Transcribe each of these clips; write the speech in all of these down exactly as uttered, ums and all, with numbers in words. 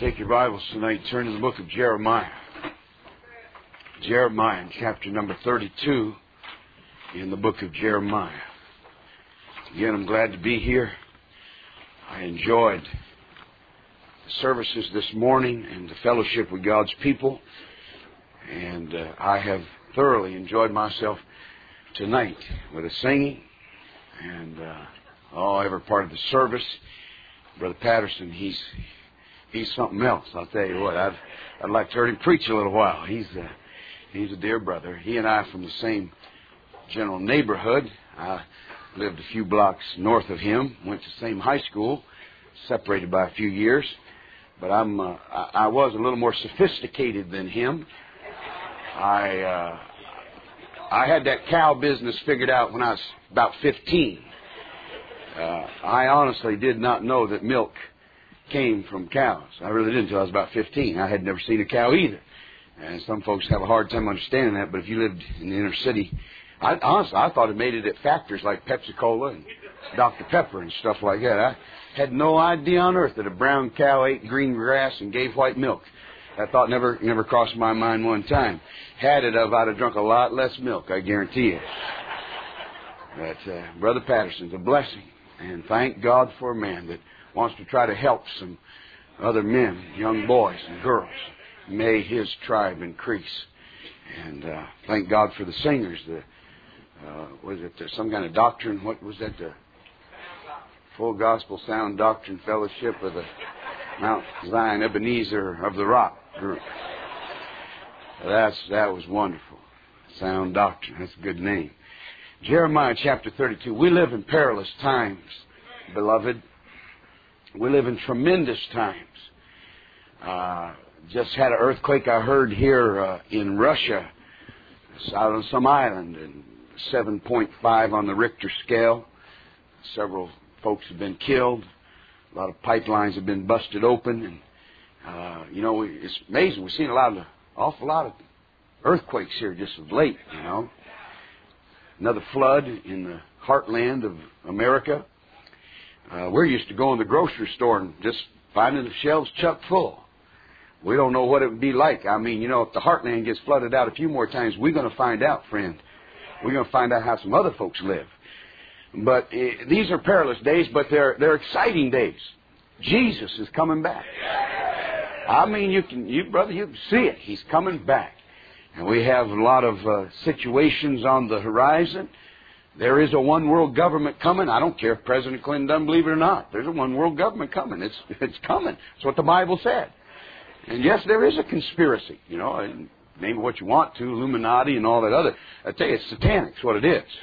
Take your Bibles tonight, turn to the book of Jeremiah. Jeremiah, chapter number thirty-two, in the book of Jeremiah. Again, I'm glad to be here. I enjoyed the services this morning and the fellowship with God's people. And uh, I have thoroughly enjoyed myself tonight with the singing and uh, oh, every part of the service. Brother Patterson, he's he's something else. I'll tell you what, I'd I'd like to hear him preach a little while. He's a, he's a dear brother. He and I are from the same general neighborhood. I lived a few blocks north of him. Went to the same high school, separated by a few years. But I'm uh, I, I was a little more sophisticated than him. I uh, I had that cow business figured out when I was about fifteen. Uh, I honestly did not know that milk came from cows. I really didn't until I was about fifteen. I had never seen a cow either. And some folks have a hard time understanding that, but if you lived in the inner city, I, honestly, I thought it made it at factories like Pepsi-Cola and Doctor Pepper and stuff like that. I had no idea on earth that a brown cow ate green grass and gave white milk. That thought never never crossed my mind one time. Had it of, I'd have drunk a lot less milk, I guarantee you. But uh, Brother Patterson's a blessing. And thank God for a man that wants to try to help some other men, young boys and girls. May his tribe increase. And uh, thank God for the singers. The uh, was it the, some kind of doctrine? What was that? The Full Gospel Sound Doctrine Fellowship of the Mount Zion Ebenezer of the Rock group. That's that was wonderful. Sound Doctrine. That's a good name. Jeremiah chapter thirty-two. We live in perilous times, beloved. We live in tremendous times. Uh, just had an earthquake I heard here uh, in Russia. It's out on some island, and seven point five on the Richter scale. Several folks have been killed. A lot of pipelines have been busted open. And, uh, you know, it's amazing. We've seen a lot of, an awful lot of earthquakes here just of late, you know. Another flood in the heartland of America. Uh, we're used to going to the grocery store and just finding the shelves chuck full. We don't know what it would be like. I mean, you know, if the heartland gets flooded out a few more times, we're going to find out, friend. We're going to find out how some other folks live. But uh, these are perilous days, but they're they're exciting days. Jesus is coming back. I mean, you can, you brother, you can see it. He's coming back. And we have a lot of uh, situations on the horizon. There is a one-world government coming. I don't care if President Clinton doesn't believe it or not. There's a one-world government coming. It's it's coming. That's what the Bible said. And yes, there is a conspiracy. You know, and name it what you want to, Illuminati and all that other. I tell you, it's satanic. It's what it is.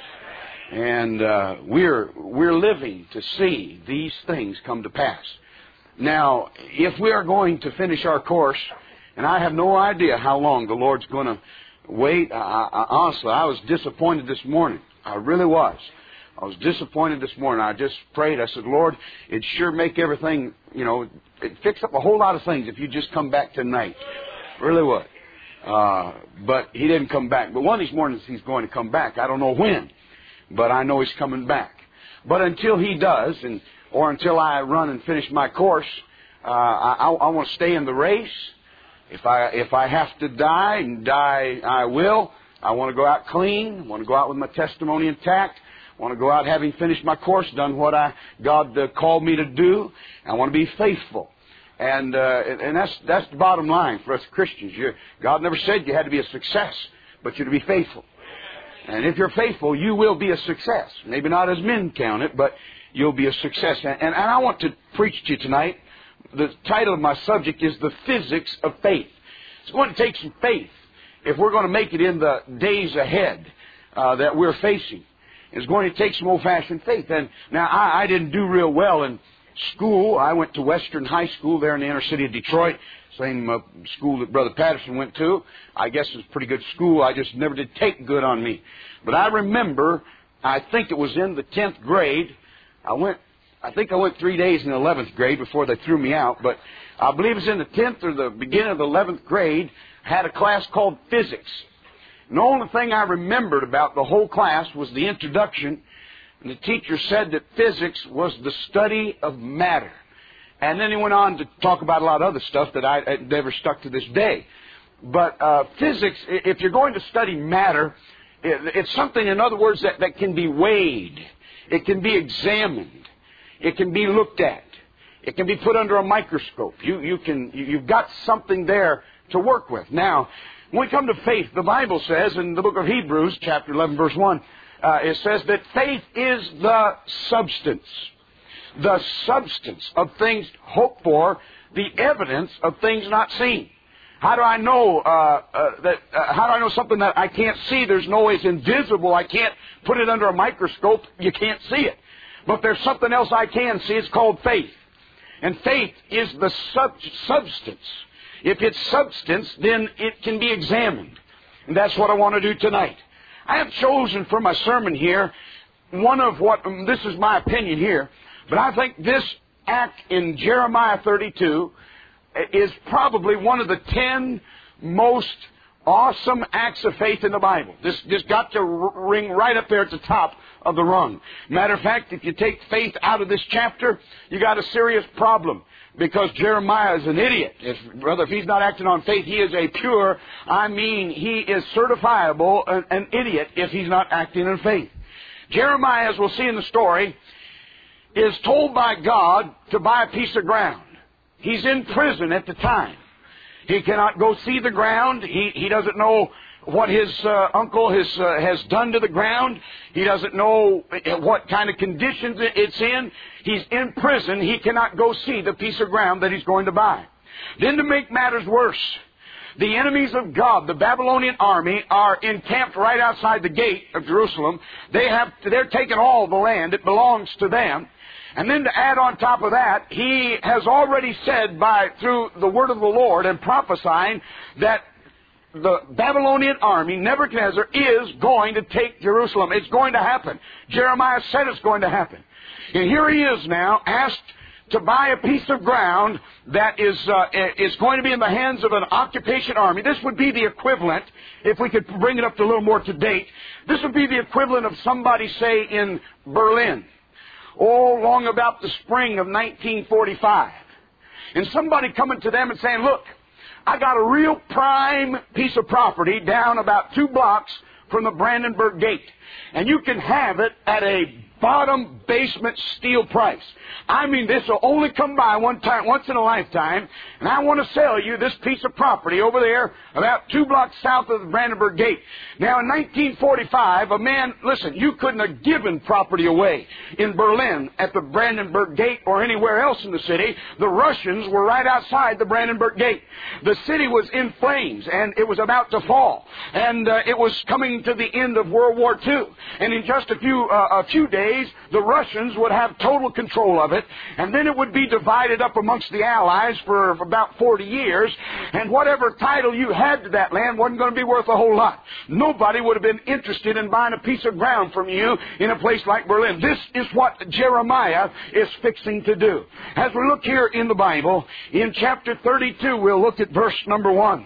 And uh, we're we're living to see these things come to pass. Now, if we are going to finish our course, and I have no idea how long the Lord's going to wait. I, I, honestly, I was disappointed this morning. I really was. I was disappointed this morning. I just prayed. I said, Lord, it'd sure make everything, you know, it'd fix up a whole lot of things if you just come back tonight. Really would. Uh, but He didn't come back. But one of these mornings He's going to come back. I don't know when, but I know He's coming back. But until He does, and or until I run and finish my course, uh, I, I want to stay in the race. If I if I have to die, and die I will. I want to go out clean. I want to go out with my testimony intact. I want to go out having finished my course, done what I God uh, called me to do. I want to be faithful. And uh, and that's that's the bottom line for us Christians. You're, God never said you had to be a success, but you're to be faithful. And if you're faithful, you will be a success. Maybe not as men count it, but you'll be a success. And, and, and I want to preach to you tonight. The title of my subject is The Physics of Faith. It's going to take some faith if we're going to make it in the days ahead uh, that we're facing. It's going to take some old-fashioned faith. And now, I, I didn't do real well in school. I went to Western High School there in the inner city of Detroit, same uh, school that Brother Patterson went to. I guess it was a pretty good school. I just never did take good on me. But I remember, I think it was in the tenth grade, I went I think I went three days in the eleventh grade before they threw me out, but I believe it was in the tenth or the beginning of the eleventh grade, I had a class called physics. And the only thing I remembered about the whole class was the introduction, and the teacher said that physics was the study of matter. And then he went on to talk about a lot of other stuff that I, I never stuck to this day. But uh, physics, if you're going to study matter, it, it's something, in other words, that, that can be weighed. It can be examined. It can be looked at. It can be put under a microscope. You, you can, you've got something there to work with. Now, when we come to faith, the Bible says in the book of Hebrews, chapter eleven, verse one, uh, it says that faith is the substance. The substance of things hoped for, the evidence of things not seen. How do I know uh, uh, that? Uh, how do I know something that I can't see? There's no way it's invisible. I can't put it under a microscope. You can't see it. But there's something else I can see. It's called faith. And faith is the sub- substance. If it's substance, then it can be examined. And that's what I want to do tonight. I have chosen for my sermon here one of what, um, this is my opinion here, but I think this act in Jeremiah thirty-two is probably one of the ten most awesome acts of faith in the Bible. This just got to r- ring right up there at the top of the rung. Matter of fact, if you take faith out of this chapter, you got a serious problem. Because Jeremiah is an idiot. If, brother, if he's not acting on faith, he is a pure, I mean, he is certifiable an, an idiot if he's not acting in faith. Jeremiah, as we'll see in the story, is told by God to buy a piece of ground. He's in prison at the time. He cannot go see the ground. He, he doesn't know what his uh, uncle has, uh, has done to the ground. He doesn't know what kind of conditions it's in. He's in prison. He cannot go see the piece of ground that he's going to buy. Then to make matters worse, the enemies of God, the Babylonian army, are encamped right outside the gate of Jerusalem. They have, they're taking all the land. It belongs to them. And then to add on top of that, he has already said by through the word of the Lord and prophesying that the Babylonian army, Nebuchadnezzar, is going to take Jerusalem. It's going to happen. Jeremiah said it's going to happen. And here he is now, asked to buy a piece of ground that is uh, is going to be in the hands of an occupation army. This would be the equivalent, if we could bring it up to a little more to date, this would be the equivalent of somebody, say, in Berlin. Oh, long about the spring of nineteen forty-five. And somebody coming to them and saying, look, I got a real prime piece of property down about two blocks from the Brandenburg Gate. And you can have it at a bottom basement steel price. I mean, this will only come by one time, once in a lifetime, and I want to sell you this piece of property over there about two blocks south of the Brandenburg Gate. Now, in nineteen forty-five, a man, listen, you couldn't have given property away in Berlin at the Brandenburg Gate or anywhere else in the city. The Russians were right outside the Brandenburg Gate. The city was in flames, and it was about to fall. And uh, it was coming to the end of World War Two. And in just a few, uh, a few days, the Russians would have total control of it, and then it would be divided up amongst the Allies for about forty years, and whatever title you had to that land wasn't going to be worth a whole lot. Nobody would have been interested in buying a piece of ground from you in a place like Berlin. This is what Jeremiah is fixing to do. As we look here in the Bible, in chapter thirty-two, we'll look at verse number one.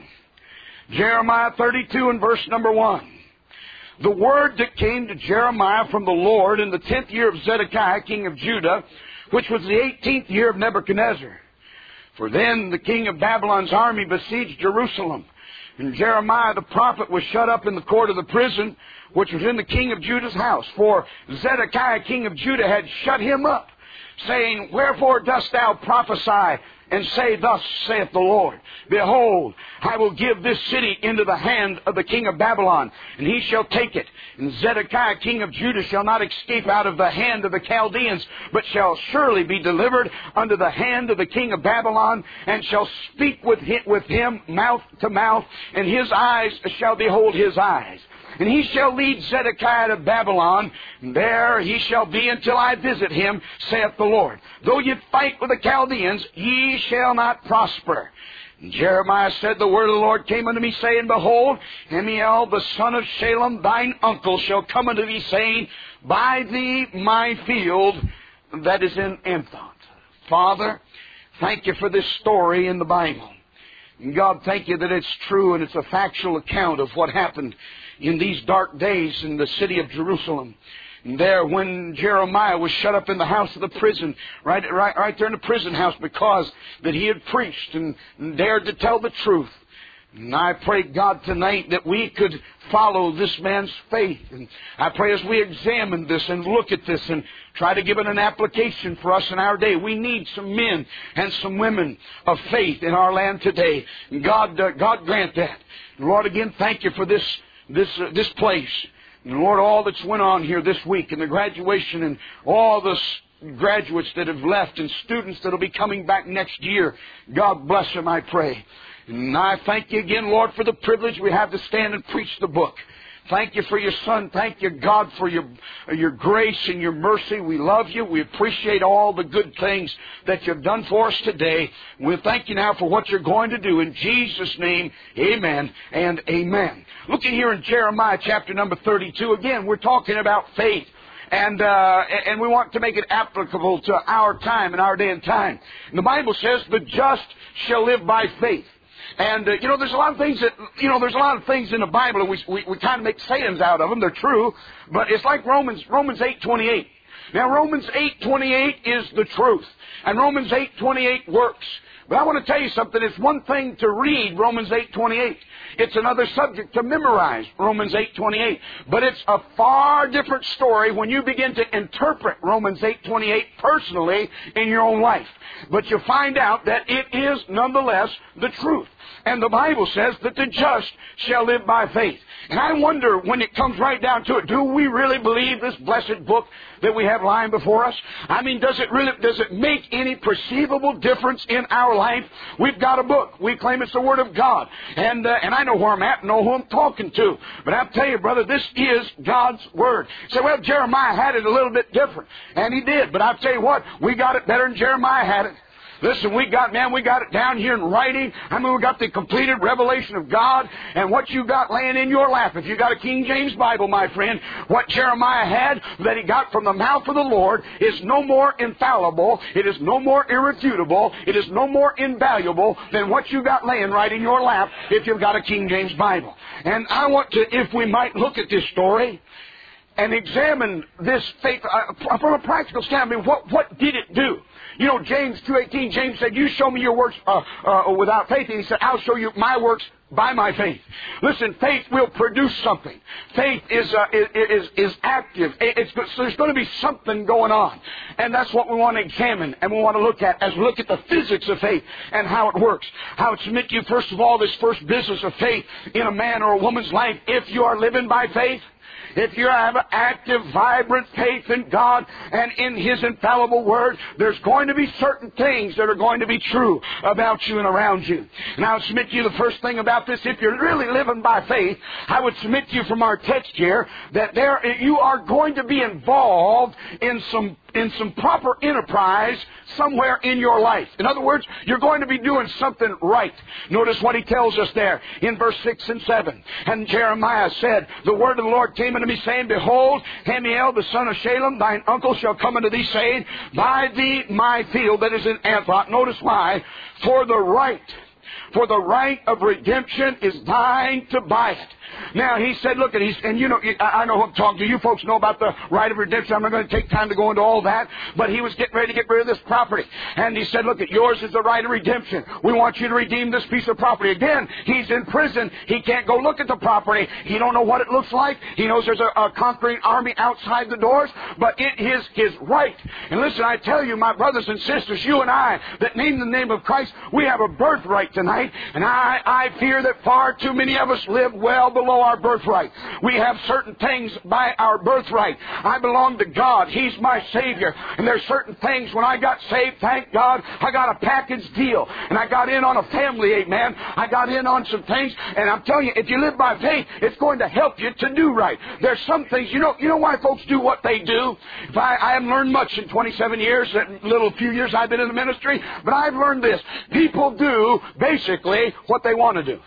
Jeremiah thirty-two and verse number one. The word that came to Jeremiah from the Lord in the tenth year of Zedekiah, king of Judah, which was the eighteenth year of Nebuchadnezzar. For then the king of Babylon's army besieged Jerusalem. And Jeremiah the prophet was shut up in the court of the prison, which was in the king of Judah's house. For Zedekiah, king of Judah, had shut him up, saying, Wherefore dost thou prophesy and say, Thus saith the Lord, Behold, I will give this city into the hand of the king of Babylon, and he shall take it. And Zedekiah, king of Judah, shall not escape out of the hand of the Chaldeans, but shall surely be delivered unto the hand of the king of Babylon, and shall speak with him, with him mouth to mouth, and his eyes shall behold his eyes. And he shall lead Zedekiah to Babylon, and there he shall be until I visit him, saith the Lord. Though ye fight with the Chaldeans, ye shall not prosper. And Jeremiah said, The word of the Lord came unto me, saying, Behold, Amiel, the son of Shalem, thine uncle, shall come unto thee, saying, Buy thee my field that is in Anthon. Father, thank you for this story in the Bible. And God, thank you that it's true and it's a factual account of what happened in these dark days in the city of Jerusalem. there when Jeremiah was shut up in the house of the prison, right, right, right there in the prison house, because that he had preached and dared to tell the truth. And I pray, God, tonight that we could follow this man's faith. And I pray as we examine this and look at this and try to give it an application for us in our day. We need some men and some women of faith in our land today. And God, uh, God grant that. And Lord, again, thank you for this, this, uh, this place. And Lord, all that's went on here this week and the graduation and all the graduates that have left and students that will be coming back next year. God bless them, I pray. And I thank you again, Lord, for the privilege we have to stand and preach the book. Thank you for your Son. Thank you, God, for your, your grace and your mercy. We love you. We appreciate all the good things that you've done for us today. We thank you now for what you're going to do. In Jesus' name, amen and amen. Looking here in Jeremiah chapter number thirty-two, again, we're talking about faith. And uh, and we want to make it applicable to our time and our day and time. And the Bible says, the just shall live by faith. And, uh, you know, there's a lot of things that, you know, there's a lot of things in the Bible, and we, we, we kind of make sayings out of them. They're true. But it's like Romans, Romans eight twenty-eight. Now, Romans eight twenty-eight is the truth. And Romans eight twenty-eight works. But I want to tell you something. It's one thing to read Romans eight twenty-eight. It's another subject to memorize Romans eight twenty-eight. But it's a far different story when you begin to interpret Romans eight twenty-eight personally in your own life. But you find out that it is nonetheless the truth. And the Bible says that the just shall live by faith. And I wonder, when it comes right down to it, do we really believe this blessed book that we have lying before us? I mean, does it really, does it make any perceivable difference in our life? We've got a book. We claim it's the Word of God. And, uh, and I know where I'm at, know who I'm talking to. But I'll tell you, brother, this is God's Word. You say, well, Jeremiah had it a little bit different. And he did. But I'll tell you what, we got it better than Jeremiah had it. Listen, we got, man, we got it down here in writing. I mean, we got the completed revelation of God. And what you got laying in your lap, if you got a King James Bible, my friend, what Jeremiah had that he got from the mouth of the Lord is no more infallible. It is no more irrefutable. It is no more invaluable than what you got laying right in your lap if you've got a King James Bible. And I want to, if we might look at this story and examine this faith uh, from a practical standpoint, what, what did it do? You know, James two eighteen, James said, you show me your works uh, uh, without faith. And he said, I'll show you my works by my faith. Listen, faith will produce something. Faith is uh, is, is active. It's, there's going to be something going on. And that's what we want to examine and we want to look at as we look at the physics of faith and how it works. How it submit you, first of all, this first business of faith in a man or a woman's life. If you are living by faith, if you have an active, vibrant faith in God and in His infallible Word, there's going to be certain things that are going to be true about you and around you. And I'll submit to you the first thing about this. If you're really living by faith, I would submit to you from our text here that there you are going to be involved in some in some proper enterprise somewhere in your life. In other words, you're going to be doing something right. Notice what he tells us there in verse six and seven. And Jeremiah said, the word of the Lord came unto me, saying, behold, Hamiel, the son of Shalem, thine uncle, shall come unto thee, saying, buy thee my field that is in Anathoth. Notice why. For the right, for the right of redemption is thine to buy it. Now, he said, look, at he's, and you know, I know who I'm talking to. You folks know about the right of redemption. I'm not going to take time to go into all that. But he was getting ready to get rid of this property. And he said, look, at yours is the right of redemption. We want you to redeem this piece of property. Again, he's in prison. He can't go look at the property. He don't know what it looks like. He knows there's a, a conquering army outside the doors. But it is his right. And listen, I tell you, my brothers and sisters, you and I that name the name of Christ, we have a birthright tonight. And I, I fear that far too many of us live well below our birthright. We have certain things by our birthright. I belong to God. He's my Savior. And there's certain things when I got saved, thank God, I got a package deal. And I got in on a family, amen. I got in on some things. And I'm telling you, if you live by faith, it's going to help you to do right. There's some things, you know, you know why folks do what they do? If I, I haven't learned much in twenty-seven years, that little few years I've been in the ministry, but I've learned this. People do basically what they want to do.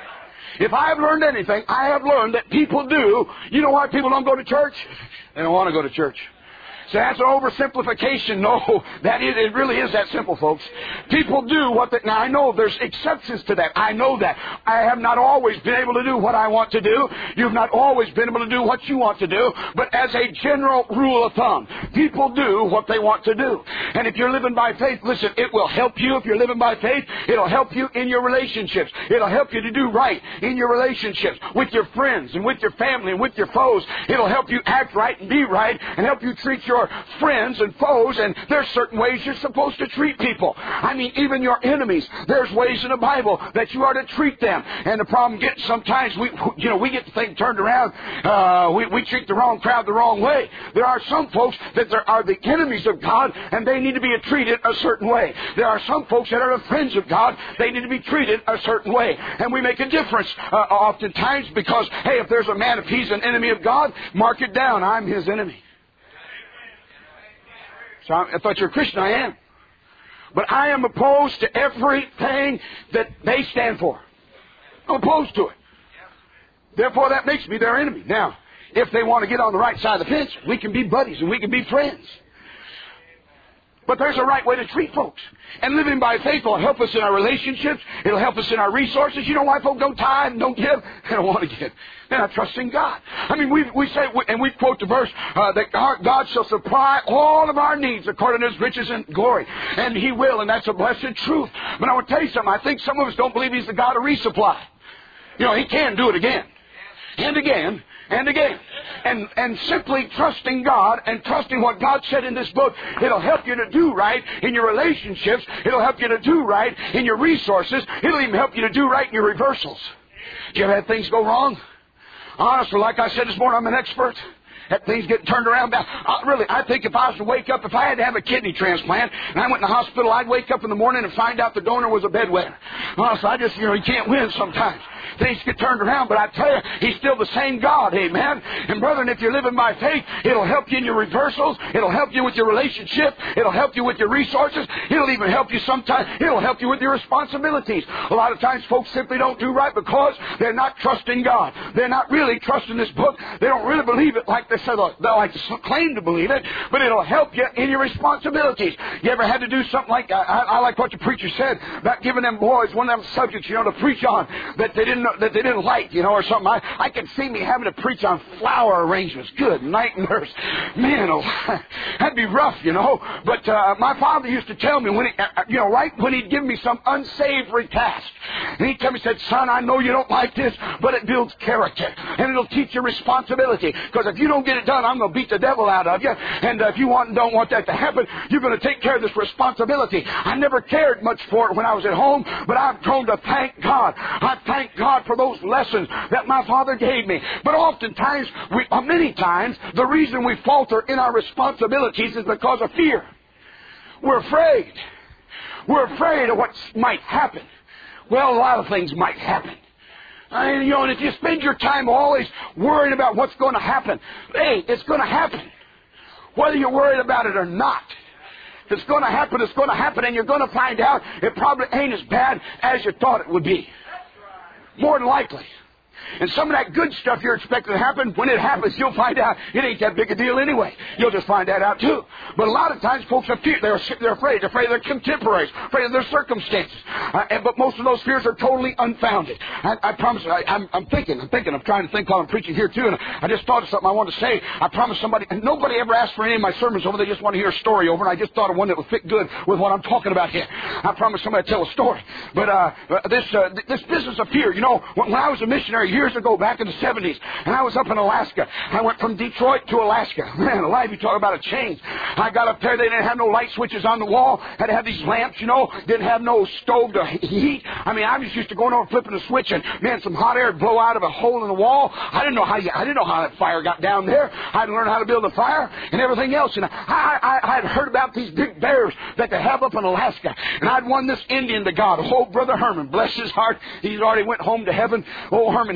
If I have learned anything, I have learned that people do. You know why people don't go to church? They don't want to go to church. So that's an oversimplification. No, that is, it really is that simple, folks. People do what they, now I know there's exceptions to that. I know that. I have not always been able to do what I want to do. You've not always been able to do what you want to do. But as a general rule of thumb, people do what they want to do. And if you're living by faith, listen, it will help you if you're living by faith. It'll help you in your relationships. It'll help you to do right in your relationships with your friends and with your family and with your foes. It'll help you act right and be right and help you treat your friends and foes, and there's certain ways you're supposed to treat people. I mean, even your enemies, there's ways in the Bible that you are to treat them. And the problem gets sometimes we, you know, we get the thing turned around. Uh, we, we treat the wrong crowd the wrong way. There are some folks that there are the enemies of God, and they need to be treated a certain way. There are some folks that are the friends of God. They need to be treated a certain way, and we make a difference uh, oftentimes because, hey, if there's a man, if he's an enemy of God, mark it down. I'm his enemy. So I, I thought you're a Christian. I am. But I am opposed to everything that they stand for. I'm opposed to it. Therefore, that makes me their enemy. Now, if they want to get on the right side of the fence, we can be buddies and we can be friends. But there's a right way to treat folks. And living by faith will help us in our relationships. It'll help us in our resources. You know why folks don't tithe and don't give? They don't want to give. They're not trusting God. I mean, we we say, and we quote the verse, uh, that God shall supply all of our needs according to His riches and glory. And He will, and that's a blessed truth. But I want to tell you something. I think some of us don't believe He's the God of resupply. You know, He can do it again. And again. And again, and and simply trusting God and trusting what God said in this book, it'll help you to do right in your relationships. It'll help you to do right in your resources. It'll even help you to do right in your reversals. Do you ever have things go wrong? Honestly, like I said this morning, I'm an expert. That things get turned around. Uh, really, I think if I was to wake up, if I had to have a kidney transplant, and I went in the hospital, I'd wake up in the morning and find out the donor was a bedwetter. Honestly, I just, you know, you can't win sometimes. Things get turned around, but I tell you, He's still the same God, amen? And brethren, if you're living by faith, it'll help you in your reversals. It'll help you with your relationship. It'll help you with your resources. It'll even help you sometimes. It'll help you with your responsibilities. A lot of times folks simply don't do right because they're not trusting God. They're not really trusting this book. They don't really believe it like they say they like to claim to believe it, but it'll help you in your responsibilities. You ever had to do something like, I, I like what the preacher said about giving them boys one of them subjects, you know, to preach on that they didn't know, that they didn't like, you know, or something. I, I could see me having to preach on flower arrangements. Good night, nurse. Man, oh, that'd be rough, you know. But uh, my father used to tell me when he, uh, you know, right when he'd give me some unsavory task, and he'd tell me, said, son, I know you don't like this, but it builds character and it'll teach you responsibility. Because if you don't get it done, I'm going to beat the devil out of you. And uh, if you want and don't want that to happen, you're going to take care of this responsibility. I never cared much for it when I was at home, but I've grown to thank God. I thank God for those lessons that my father gave me. But oftentimes, we, uh, many times, the reason we falter in our responsibilities is because of fear. We're afraid. We're afraid of what might happen. Well, a lot of things might happen. I mean, you know, and if you spend your time always worrying about what's going to happen, hey, it's going to happen. Whether you're worried about it or not. If it's going to happen, it's going to happen, and you're going to find out it probably ain't as bad as you thought it would be. More than likely. And some of that good stuff you're expecting to happen, when it happens, you'll find out it ain't that big a deal anyway. You'll just find that out too. But a lot of times folks are fear, they're, they're afraid. They're afraid of their contemporaries, afraid of their circumstances. Uh, and, but most of those fears are totally unfounded. I, I promise you, I, I'm, I'm thinking, I'm thinking, I'm trying to think while I'm preaching here too, and I just thought of something I wanted to say. I promised somebody, and nobody ever asked for any of my sermons over. They just want to hear a story over, and I just thought of one that would fit good with what I'm talking about here. I promised somebody to tell a story. But uh, this uh, this business of fear, you know, when, when I was a missionary years ago, back in the seventies, and I was up in Alaska. I went from Detroit to Alaska. Man alive, you talk about a change. I got up there, they didn't have no light switches on the wall. Had to have these lamps, you know, didn't have no stove to heat. I mean, I was used to going over flipping a switch, and man, some hot air would blow out of a hole in the wall. I didn't know how you, I didn't know how that fire got down there. I had to learn how to build a fire and everything else. And I, I, I had heard about these big bears that they have up in Alaska. And I'd won this Indian to God. Oh, Brother Herman, bless his heart. He's already went home to heaven. Oh, Herman,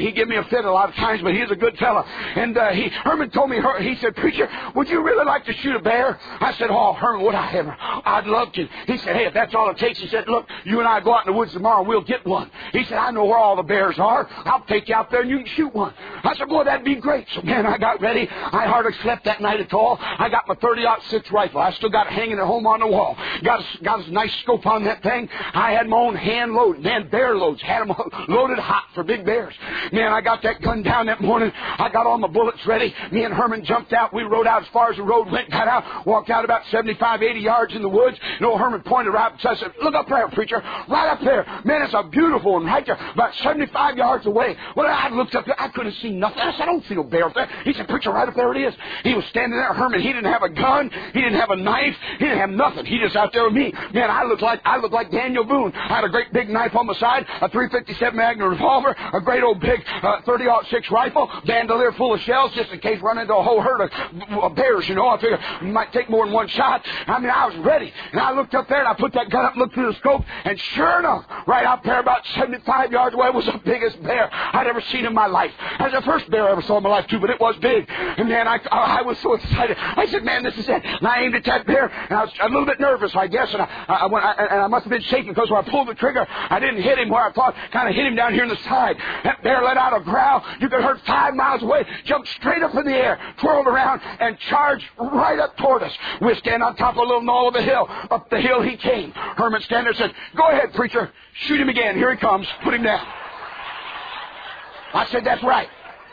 he gave me a fit a lot of times, but he's a good fella. And uh, he Herman told me, he said, "Preacher, would you really like to shoot a bear?" I said, "Oh, Herman, would I ever? I'd love to." He said, "Hey, if that's all it takes," he said, "look, you and I go out in the woods tomorrow and we'll get one." He said, "I know where all the bears are. I'll take you out there and you can shoot one." I said, "Boy, that'd be great." So, man, I got ready. I hardly slept that night at all. I got my thirty aught six rifle. I still got it hanging at home on the wall. Got a, got a nice scope on that thing. I had my own hand load. Man, bear loads. Had them loaded hot for big bears. Man, I got that gun down that morning. I got all my bullets ready. Me and Herman jumped out. We rode out as far as the road went, got out, walked out about seventy-five, eighty yards in the woods. And old Herman pointed right up. So I said, "Look up there, preacher. Right up there. Man, it's a beautiful one right there, about seventy-five yards away." Well, I looked up there. I couldn't see nothing. I said, "I don't see no bear up there." He said, "Preacher, right up there it is." He was standing there. Herman, he didn't have a gun. He didn't have a knife. He didn't have nothing. He just out there with me. Man, I looked like I looked like Daniel Boone. I had a great big knife on my side, a three fifty-seven Magnum revolver, a great old big uh, thirty aught six rifle, bandolier full of shells just in case run into a whole herd of, of bears, you know. I figured it might take more than one shot. I mean, I was ready. And I looked up there and I put that gun up and looked through the scope, and sure enough, right out there about seventy-five yards away was the biggest bear I'd ever seen in my life. That was the first bear I ever saw in my life, too, but it was big. And man, I, I was so excited. I said, "Man, this is it." And I aimed at that bear, and I was a little bit nervous, I guess, and I, I, when I, and I must have been shaking because when I pulled the trigger, I didn't hit him where I thought, kind of hit him down here in the side. That bear let out a growl. You could hear five miles away, jumped straight up in the air, twirled around, and charged right up toward us. We stand on top of a little knoll of a hill. Up the hill he came. Herman stand there and said, "Go ahead, preacher. Shoot him again. Here he comes. Put him down." I said, "That's right."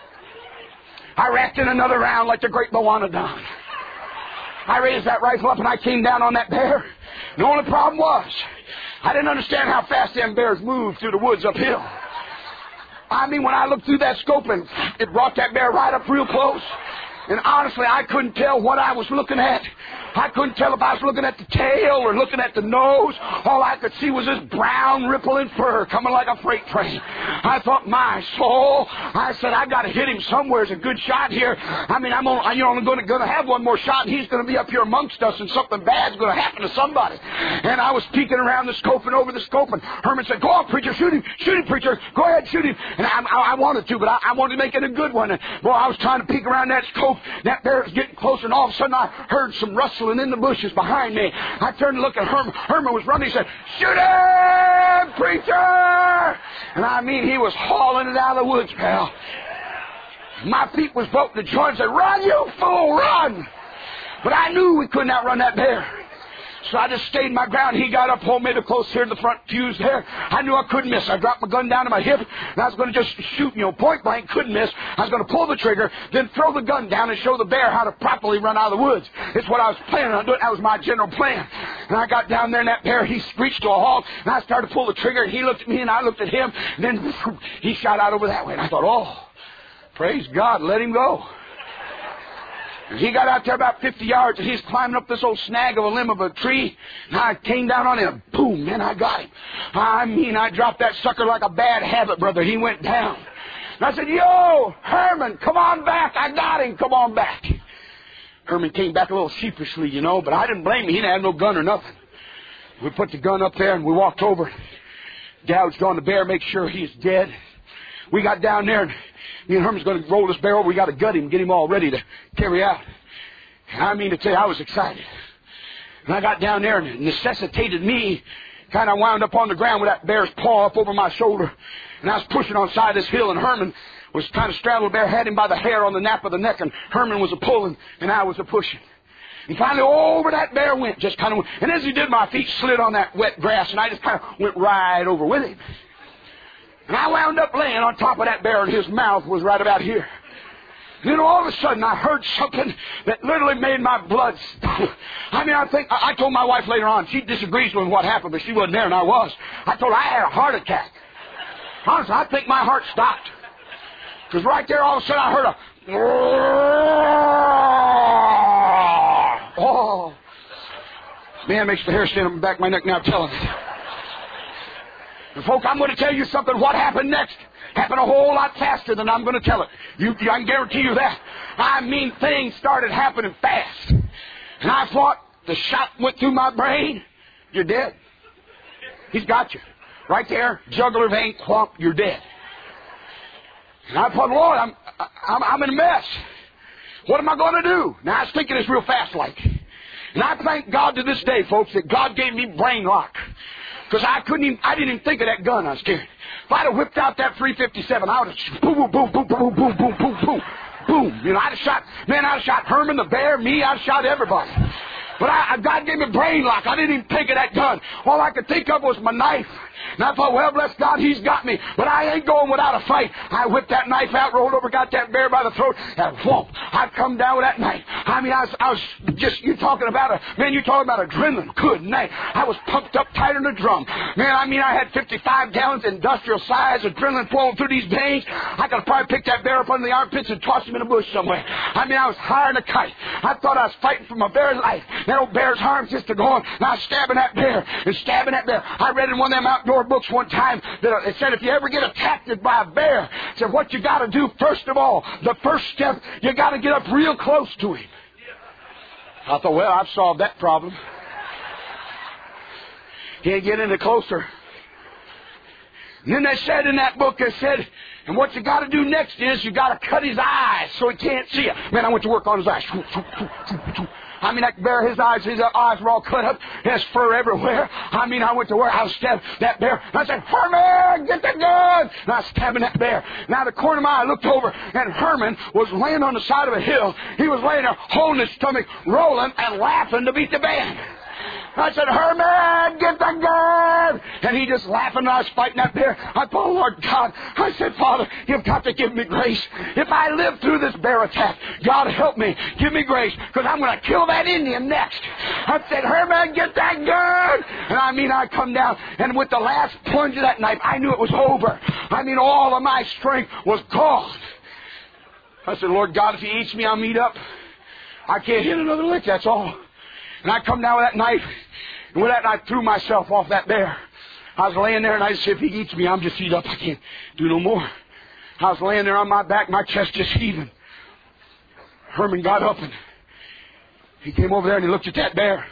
I racked in another round like the great Moana. I raised that rifle up and I came down on that bear. The only problem was, I didn't understand how fast them bears moved through the woods uphill. I mean, when I looked through that scope and it brought that bear right up real close, and honestly, I couldn't tell what I was looking at. I couldn't tell if I was looking at the tail or looking at the nose. All I could see was this brown rippling fur coming like a freight train. I thought, my soul, I said, "I've got to hit him somewhere. It's a good shot here. I mean, I'm only, you're only going to have one more shot, and he's going to be up here amongst us, and something bad's going to happen to somebody." And I was peeking around the scope and over the scope, and Herman said, "Go on, preacher, shoot him. Shoot him, preacher. Go ahead, shoot him." And I, I, I wanted to, but I, I wanted to make it a good one. And, boy, I was trying to peek around that scope. That bear was getting closer, and all of a sudden I heard some rustling in the bushes behind me. I turned to look at Herman. Herman was running. He said, "Shoot him, preacher!" And I mean, he was hauling it out of the woods, pal. My feet was broke to join. I said, "Run, you fool, run!" But I knew we couldn't outrun that bear. So I just stayed my ground. He got up, pulled me to close here to the front fuse there. I knew I couldn't miss. I dropped my gun down to my hip, and I was going to just shoot, you know, point blank, couldn't miss. I was going to pull the trigger, then throw the gun down and show the bear how to properly run out of the woods. It's what I was planning on doing. That was my general plan. And I got down there, and that bear, he screeched to a halt, and I started to pull the trigger, and he looked at me, and I looked at him, and then he shot out over that way. And I thought, oh, praise God, let him go. He got out there about fifty yards, and he's climbing up this old snag of a limb of a tree. And I came down on him. Boom, man, I got him. I mean, I dropped that sucker like a bad habit, brother. He went down. And I said, "Yo, Herman, come on back. I got him. Come on back." Herman came back a little sheepishly, you know, but I didn't blame him. He didn't have no gun or nothing. We put the gun up there, and we walked over, gouged on the bear, make sure he's dead. We got down there, and me and Herman's going to roll this bear over. We got to gut him, get him all ready to carry out. And I mean to tell you, I was excited. And I got down there, and it necessitated me kind of wound up on the ground with that bear's paw up over my shoulder. And I was pushing on the side of this hill, and Herman was kind of straddled. The bear had him by the hair on the nape of the neck, and Herman was a pulling, and I was a pushing. And finally, over that bear went, just kind of. And as he did, my feet slid on that wet grass, and I just kind of went right over with him. And I wound up laying on top of that bear, and his mouth was right about here. And then all of a sudden, I heard something that literally made my blood stop. I mean, I think, I told my wife later on, she disagrees with what happened, but she wasn't there, and I was. I told her I had a heart attack. Honestly, I think my heart stopped. Because right there, all of a sudden, I heard a... Oh. Man, it makes the hair stand up the back of my neck now telling it. And folks, I'm going to tell you something. What happened next happened a whole lot faster than I'm going to tell it. You, I can guarantee you that. I mean, things started happening fast. And I thought, the shot went through my brain. You're dead. He's got you. Right there, jugular vein, clump, you're dead. And I thought, Lord, I'm, I'm, I'm in a mess. What am I going to do? Now, I was thinking this real fast like. And I thank God to this day, folks, that God gave me brain lock. Because I couldn't even, I didn't even think of that gun I was carrying. If I'd have whipped out that three fifty-seven, I would have boom, boom, boom, boom, boom, boom, boom, boom, boom, boom. You know, I'd have shot, man, I'd have shot Herman, the bear, me, I'd have shot everybody. But I, God gave me brain lock. I didn't even think of that gun. All I could think of was my knife. And I thought, well, bless God, He's got me. But I ain't going without a fight. I whipped that knife out, rolled over, got that bear by the throat, and whoop, I come down with that knife. I mean, I was, I was just, you talking about a, man, you talking about adrenaline. Good night. I was pumped up tighter than a drum. Man, I mean, I had fifty-five gallons, industrial size, adrenaline flowing through these veins. I could probably pick that bear up under the armpits and toss him in a bush somewhere. I mean, I was higher than a kite. I thought I was fighting for my very life. That old bear's arms just a going, and I was stabbing that bear and stabbing that bear. I read in one of them outdoor books one time that it said if you ever get attacked by a bear, it said what you got to do first of all, the first step, you got to get up real close to him. I thought, well, I've solved that problem. Can't get any closer. And then they said in that book, they said, and what you got to do next is you got to cut his eyes so he can't see you. Man, I went to work on his eyes. I mean, that bear, his eyes, his eyes were all cut up. There's fur everywhere. I mean, I went to work. I was stabbing that bear. And I said, Herman, get the gun. And I was stabbing that bear. Now, the corner of my eye, I looked over, and Herman was laying on the side of a hill. He was laying there, holding his stomach, rolling, and laughing to beat the band. I said, Herman, get the gun. And he just laughing, and I was fighting that bear. I thought, Lord God, I said, Father, you've got to give me grace. If I live through this bear attack, God help me. Give me grace, because I'm going to kill that Indian next. I said, Herman, get that gun. And I mean, I come down, and with the last plunge of that knife, I knew it was over. I mean, all of my strength was gone. I said, Lord God, if He eats me, I'll meet up. I can't hit another lick, that's all. And I come down with that knife, and with that knife, threw myself off that bear. I was laying there, and I said, if he eats me, I'm just eat up. I can't do no more. I was laying there on my back, my chest just heaving. Herman got up, and he came over there, and he looked at that bear.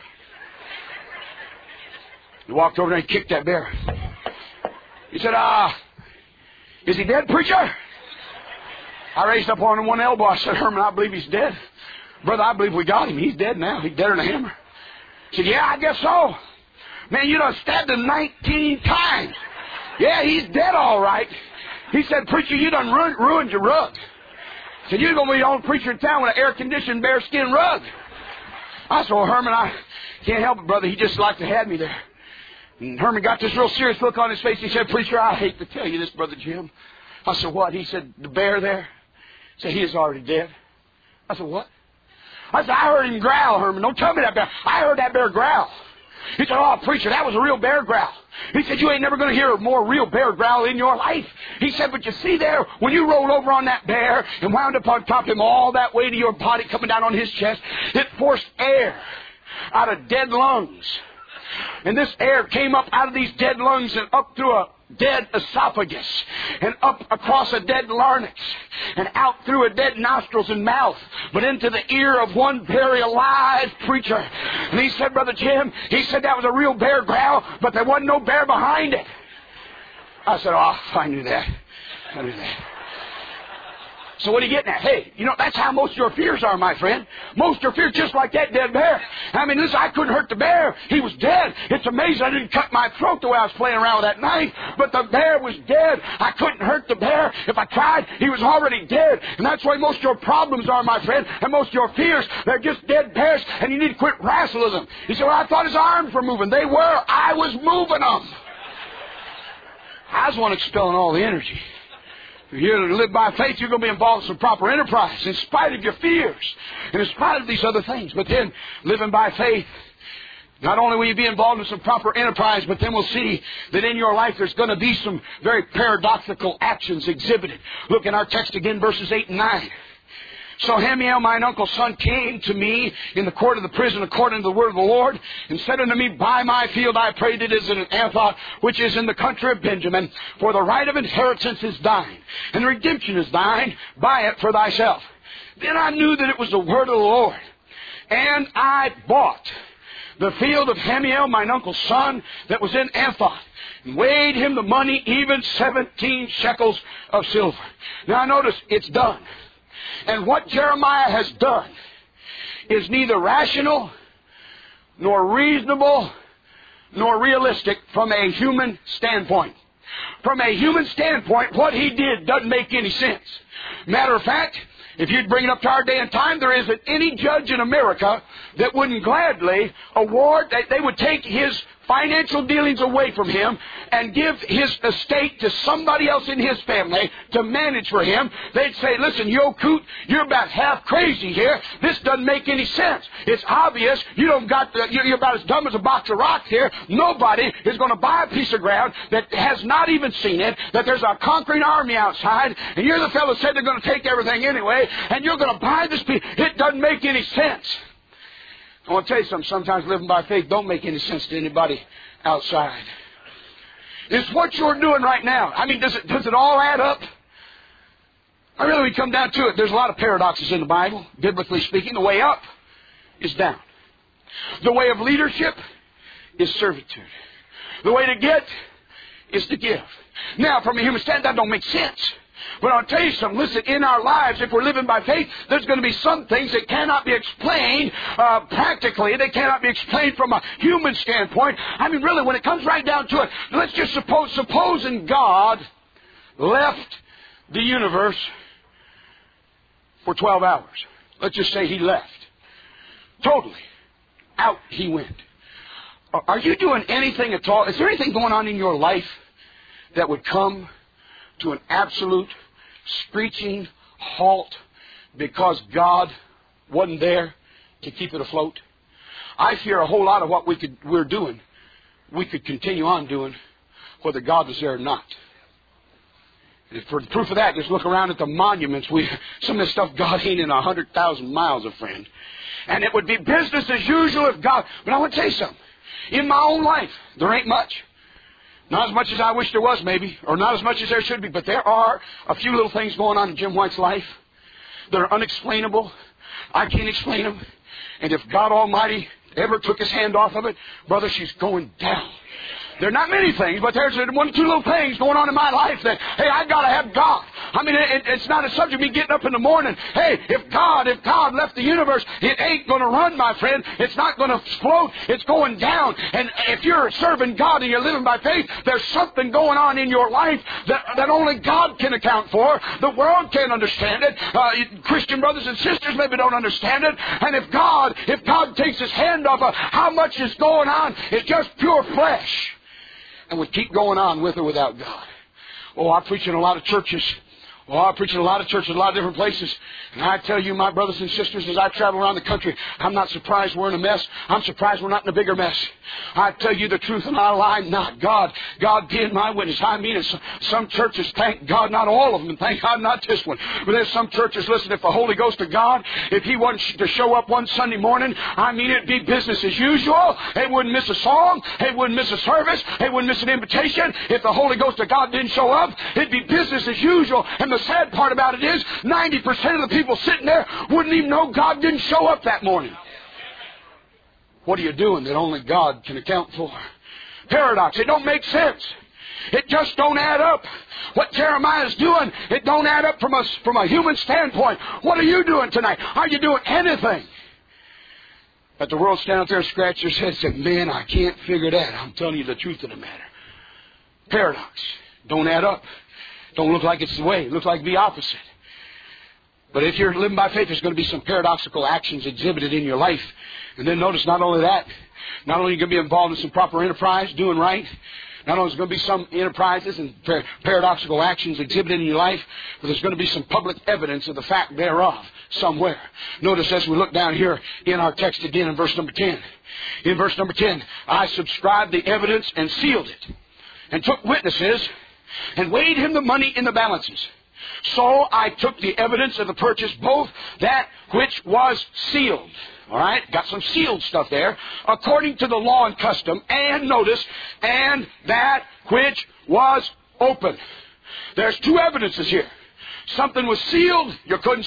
He walked over there and kicked that bear. He said, ah, is he dead, preacher? I raised up on him one elbow. I said, Herman, I believe he's dead. Brother, I believe we got him. He's dead now. He's deader than a hammer. He said, yeah, I guess so. Man, you done stabbed him nineteen times. Yeah, he's dead all right. He said, preacher, you done ruined, ruined your rug. He said, you're going to be the only preacher in town with an air-conditioned bearskin rug. I said, well, Herman, I can't help it, brother. He just like to have me there. And Herman got this real serious look on his face. He said, preacher, I hate to tell you this, Brother Jim. I said, what? He said, the bear there? He said, he is already dead. I said, what? I said, I heard him growl, Herman. Don't tell me that bear. I heard that bear growl. He said, oh, preacher, that was a real bear growl. He said, you ain't never going to hear a more real bear growl in your life. He said, but you see there, when you rolled over on that bear and wound up on top of him all that way to your body coming down on his chest, it forced air out of dead lungs. And this air came up out of these dead lungs and up through a dead esophagus and up across a dead larynx and out through a dead nostrils and mouth, but into the ear of one very alive preacher. And he said, Brother Jim, he said that was a real bear growl, but there wasn't no bear behind it. I said, oh, I knew that. I knew that. So what are you getting at? Hey, you know, that's how most of your fears are, my friend. Most of your fears just like that dead bear. I mean, listen, I couldn't hurt the bear. He was dead. It's amazing I didn't cut my throat the way I was playing around with that knife. But the bear was dead. I couldn't hurt the bear. If I tried, he was already dead. And that's why most of your problems are, my friend, and most of your fears, they're just dead bears, and you need to quit wrestling them. You say, well, I thought his arms were moving. They were. I was moving them. I was the one expelling all the energy. If you're here to live by faith, you're going to be involved in some proper enterprise in spite of your fears and in spite of these other things. But then, living by faith, not only will you be involved in some proper enterprise, but then we'll see that in your life there's going to be some very paradoxical actions exhibited. Look in our text again, verses eight and nine. So Hamiel, mine uncle's son, came to me in the court of the prison according to the word of the Lord, and said unto me, buy my field, I prayed it is in Anathoth, which is in the country of Benjamin, for the right of inheritance is thine, and redemption is thine, buy it for thyself. Then I knew that it was the word of the Lord, and I bought the field of Hamiel, mine uncle's son, that was in Anathoth, and weighed him the money, even seventeen shekels of silver. Now notice, it's done. And what Jeremiah has done is neither rational, nor reasonable, nor realistic from a human standpoint. From a human standpoint, what he did doesn't make any sense. Matter of fact, if you'd bring it up to our day and time, there isn't any judge in America that wouldn't gladly award, that they would take his financial dealings away from him and give his estate to somebody else in his family to manage for him. They'd say, listen, you old coot, you're about half crazy here. This doesn't make any sense. It's obvious. You don't got the, you're about as dumb as a box of rocks here. Nobody is going to buy a piece of ground that has not even seen it, that there's a conquering army outside, and you're the fellow who said they're going to take everything anyway, and you're going to buy this piece. It doesn't make any sense. I want to tell you something. Sometimes living by faith don't make any sense to anybody outside. It's what you're doing right now. I mean, does it, does it all add up? I really, when we come down to it, there's a lot of paradoxes in the Bible. Biblically speaking, the way up is down. The way of leadership is servitude. The way to get is to give. Now, from a human standpoint, that don't make sense. But I'll tell you something. Listen, in our lives, if we're living by faith, there's going to be some things that cannot be explained uh, practically. They cannot be explained from a human standpoint. I mean, really, when it comes right down to it, let's just suppose, supposing God left the universe for twelve hours. Let's just say He left. Totally. Out He went. Are you doing anything at all? Is there anything going on in your life that would come to an absolute screeching halt because God wasn't there to keep it afloat? I fear a whole lot of what we could, we're doing, we could continue on doing whether God was there or not. For the proof of that, just look around at the monuments. We, some of this stuff, God ain't in a hundred thousand miles of, friend. And it would be business as usual if God... But I want to tell you something. In my own life, there ain't much. Not as much as I wish there was, maybe, or not as much as there should be, but there are a few little things going on in Jim White's life that are unexplainable. I can't explain them. And if God Almighty ever took His hand off of it, brother, she's going down. There are not many things, but there's one or two little things going on in my life that, hey, I got to have God. I mean, it, it's not a subject of me getting up in the morning. Hey, if God, if God left the universe, it ain't going to run, my friend. It's not going to float. It's going down. And if you're serving God and you're living by faith, there's something going on in your life that, that only God can account for. The world can't understand it. Uh, Christian brothers and sisters maybe don't understand it. And if God, if God takes His hand off of how much is going on, it's just pure flesh. And we keep going on with or without God. Oh, I preach in a lot of churches. Oh, I preach in a lot of churches, a lot of different places. And I tell you, my brothers and sisters, as I travel around the country, I'm not surprised we're in a mess. I'm surprised we're not in a bigger mess. I tell you the truth and I lie not. God, God being my witness. I mean, it's some churches, thank God, not all of them, and thank God not this one. But there's some churches, listen, if the Holy Ghost of God, if He wanted to show up one Sunday morning, I mean, it'd be business as usual. They wouldn't miss a song. They wouldn't miss a service. They wouldn't miss an invitation. If the Holy Ghost of God didn't show up, it'd be business as usual. And the sad part about it is ninety percent of the people sitting there wouldn't even know God didn't show up that morning. What are you doing that only God can account for? Paradox. It don't make sense. It just don't add up. What Jeremiah's doing, it don't add up from a, from a human standpoint. What are you doing tonight? Are you doing anything? But the world stand out there and scratch their head and say, man, I can't figure that. I'm telling you the truth of the matter. Paradox. Don't add up. Don't look like it's the way. It looks like the opposite. But if you're living by faith, there's going to be some paradoxical actions exhibited in your life. And then notice not only that, not only are you going to be involved in some proper enterprise, doing right, not only is there going to be some enterprises and par- paradoxical actions exhibited in your life, but there's going to be some public evidence of the fact thereof somewhere. Notice as we look down here in our text again in verse number ten. In verse number ten, I subscribed the evidence and sealed it, and took witnesses, and weighed him the money in the balances. So I took the evidence of the purchase, both that which was sealed. All right? Got some sealed stuff there. According to the law and custom. And notice, and that which was open. There's two evidences here. Something was sealed, you couldn't see.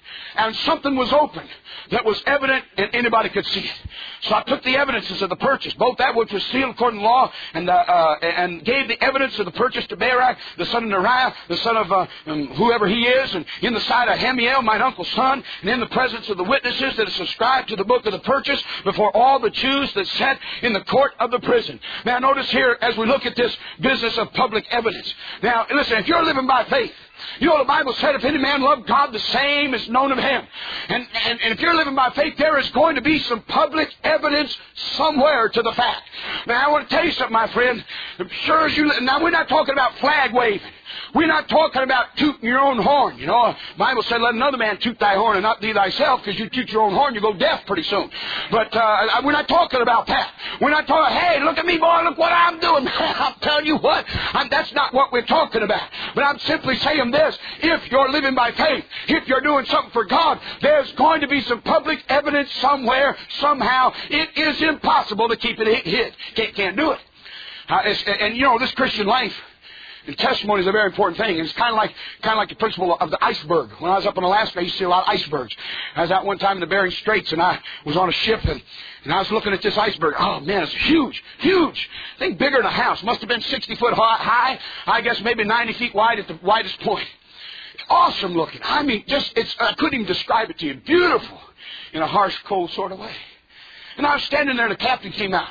and something was open that was evident and anybody could see it. So I took the evidences of the purchase, both that which was sealed according to law, and uh, uh, and gave the evidence of the purchase to Barak, the son of Neriah, the son of uh, um, whoever he is, and in the sight of Hamiel, mine uncle's son, and in the presence of the witnesses that are subscribed to the book of the purchase before all the Jews that sat in the court of the prison. Now notice here as we look at this business of public evidence. Now listen, if you're living by faith, you know the Bible said, if any man love God, the same is known of him. And, and, and if you're living by faith, there is going to be some public evidence somewhere to the fact. Now I want to tell you something, my friend. Sure as you, now we're not talking about flag waving. We're not talking about tooting your own horn. You know, the Bible said, let another man toot thy horn and not thee thyself, because you toot your own horn, you go deaf pretty soon. But uh, we're not talking about that. We're not talking, hey, look at me, boy, look what I'm doing. I'll tell you what, I'm, that's not what we're talking about. But I'm simply saying this, if you're living by faith, if you're doing something for God, there's going to be some public evidence somewhere, somehow. It is impossible to keep it hid. Can't, can't do it. Uh, it's, and, you know, this Christian life, and testimony is a very important thing. And it's kind of like kind of like the principle of the iceberg. When I was up in Alaska, I used to see a lot of icebergs. I was out one time in the Bering Straits, and I was on a ship, and, and I was looking at this iceberg. Oh, man, it's huge, huge. I think bigger than a house. Must have been sixty foot high. I guess maybe ninety feet wide at the widest point. Awesome looking. I mean, just it's. I couldn't even describe it to you. Beautiful in a harsh, cold sort of way. And I was standing there, and the captain came out.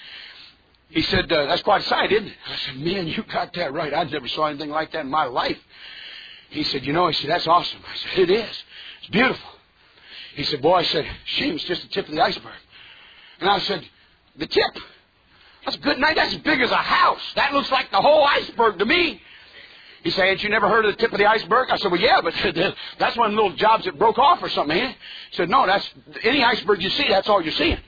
He said, uh, that's quite a sight, isn't it? I said, man, you got that right. I never saw anything like that in my life. He said, you know, he said, that's awesome. I said, it is. It's beautiful. He said, boy, I said, shame, it's just the tip of the iceberg. And I said, the tip? That's a good night. That's as big as a house. That looks like the whole iceberg to me. He said, ain't you never heard of the tip of the iceberg? I said, well, yeah, but that's one of the little jobs that broke off or something, eh? He said, no, that's any iceberg you see, that's all you're seeing.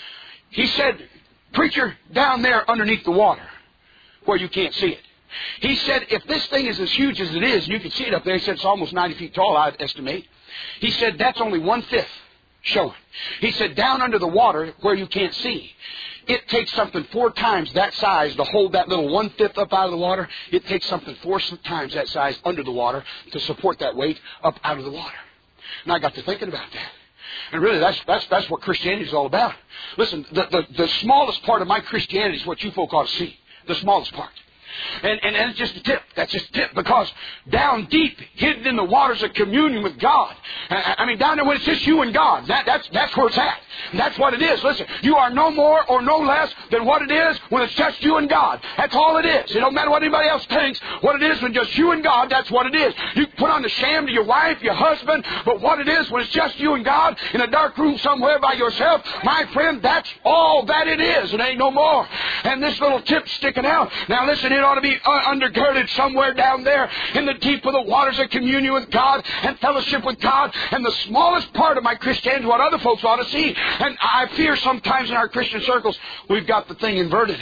He said, preacher, down there underneath the water, where you can't see it. He said, if this thing is as huge as it is, and you can see it up there, he said it's almost ninety feet tall, I'd estimate. He said, that's only one-fifth showing. He said, down under the water, where you can't see, it takes something four times that size to hold that little one-fifth up out of the water. It takes something four times that size under the water to support that weight up out of the water. And I got to thinking about that. And really, that's that's that's what Christianity is all about. Listen, the, the, the smallest part of my Christianity is what you folk ought to see. The smallest part. And, and, and it's just a tip. That's just a tip. Because down deep, hidden in the waters of communion with God. I, I mean, down there when it's just you and God. That, that's, that's where it's at. And that's what it is. Listen, you are no more or no less than what it is when it's just you and God. That's all it is. It don't matter what anybody else thinks. What it is when just you and God, that's what it is. You put on the sham to your wife, your husband, but what it is when it's just you and God in a dark room somewhere by yourself, my friend, that's all that it is. It ain't no more. And this little tip sticking out. Now listen, it ought to be undergirded somewhere down there in the deep of the waters of communion with God and fellowship with God. And the smallest part of my Christianity is what other folks ought to see. And I fear sometimes in our Christian circles, we've got the thing inverted.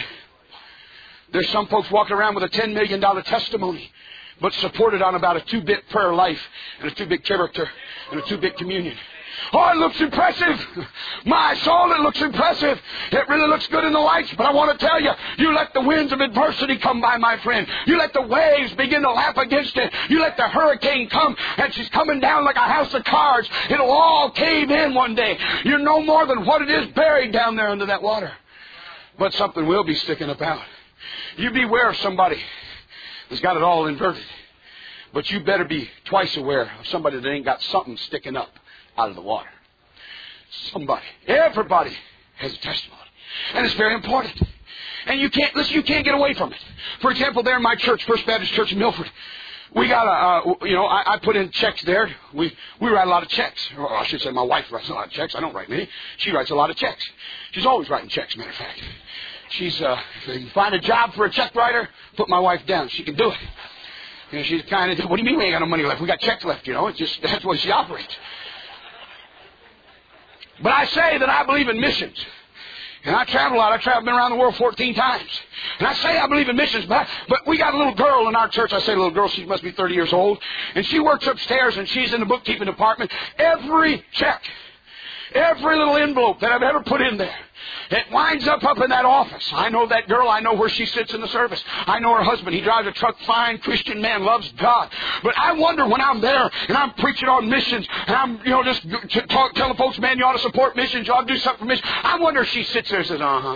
There's some folks walking around with a ten million dollars testimony, but supported on about a two-bit prayer life and a two-bit character and a two-bit communion. Oh, it looks impressive. My soul, it looks impressive. It really looks good in the lights. But I want to tell you, you let the winds of adversity come by, my friend. You let the waves begin to lap against it. You let the hurricane come, and she's coming down like a house of cards. It'll all cave in one day. You're no more than what it is buried down there under that water. But something will be sticking up out. You beware of somebody that's got it all inverted. But you better be twice aware of somebody that ain't got something sticking up out of the water. Somebody, everybody has a testimony. And it's very important. And you can't, listen, you can't get away from it. For example, there in my church, First Baptist Church in Milford, we got a, uh, you know, I, I put in checks there. We we write a lot of checks. Or I should say my wife writes a lot of checks. I don't write many. She writes a lot of checks. She's always writing checks, matter of fact. She's, uh, if you can find a job for a check writer, put my wife down. She can do it. You know, she's kind of, what do you mean we ain't got no money left? We got checks left, you know. It's just, that's the way she operates. But I say that I believe in missions. And I travel a lot. I've traveled, been around the world fourteen times. And I say I believe in missions, but, but we got a little girl in our church. I say little girl, she must be thirty years old. And she works upstairs, and she's in the bookkeeping department. Every check, every little envelope that I've ever put in there, It winds up up in that office. I know that girl. I know where she sits in the service. I know her husband. He drives a truck, fine Christian man, loves God. But I wonder when I'm there and I'm preaching on missions and I'm, you know, just t- talk, telling folks, man, you ought to support missions. You ought to do something for missions. I wonder if she sits there and says, uh-huh.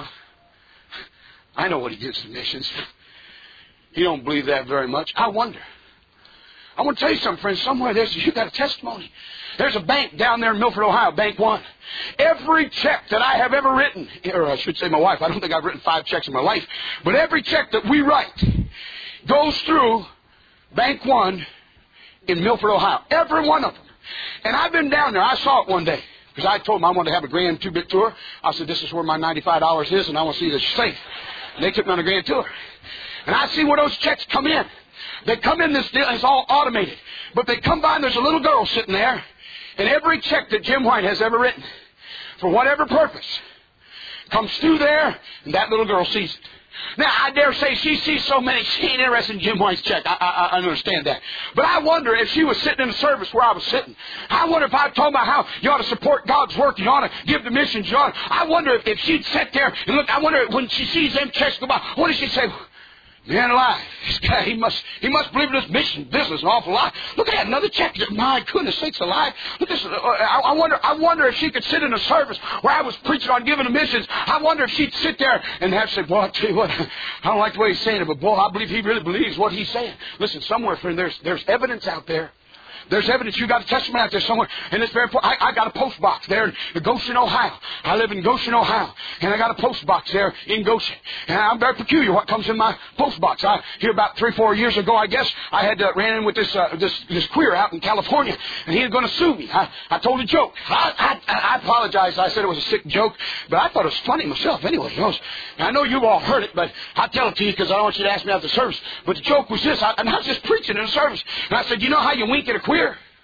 I know what he gives to missions. He don't believe that very much. I wonder. I want to tell you something, friends. Somewhere there's, you got a testimony. There's a bank down there in Milford, Ohio, Bank One. Every check that I have ever written, or I should say my wife, I don't think I've written five checks in my life, but every check that we write goes through Bank One in Milford, Ohio. Every one of them. And I've been down there. I saw it one day. Because I told them I wanted to have a grand two-bit tour. I said, this is where my ninety-five dollars is, and I want to see that it's safe. And they took me on a grand tour. And I see where those checks come in. They come in this deal, it's all automated. But they come by and there's a little girl sitting there. And every check that Jim White has ever written, for whatever purpose, comes through there, and that little girl sees it. Now, I dare say she sees so many, she ain't interested in Jim White's check. I, I, I understand that. But I wonder if she was sitting in a service where I was sitting. I wonder if I told her how you ought to support God's work, you ought to give the missions, you ought to. I wonder if, if she'd sit there and look, I wonder when she sees them checks go by, what does she say? Man alive, this guy, he must he must believe in this mission business an awful lot. Look at that, another check. My goodness sakes alive. Look at this. I, I wonder I wonder if she could sit in a service where I was preaching on giving the missions. I wonder if she'd sit there and have to say, boy, I'll tell you what, I don't like the way he's saying it, but boy, I believe he really believes what he's saying. Listen, somewhere, friend, there's there's evidence out there. There's evidence. You got a testimony out there somewhere. And it's very important. I, I got a post box there in Goshen, Ohio. I live in Goshen, Ohio. And I got a post box there in Goshen. And I'm very peculiar what comes in my post box. I, here about three, four years ago, I guess, I had uh, ran in with this, uh, this, this queer out in California. And he was going to sue me. I, I told a joke. I, I, I apologized. I said it was a sick joke. But I thought it was funny myself anyway. You know, I know you've all heard it, but I'll tell it to you because I don't want you to ask me after the service. But the joke was this. I, and I was just preaching in a service. And I said, you know how you wink at a queer?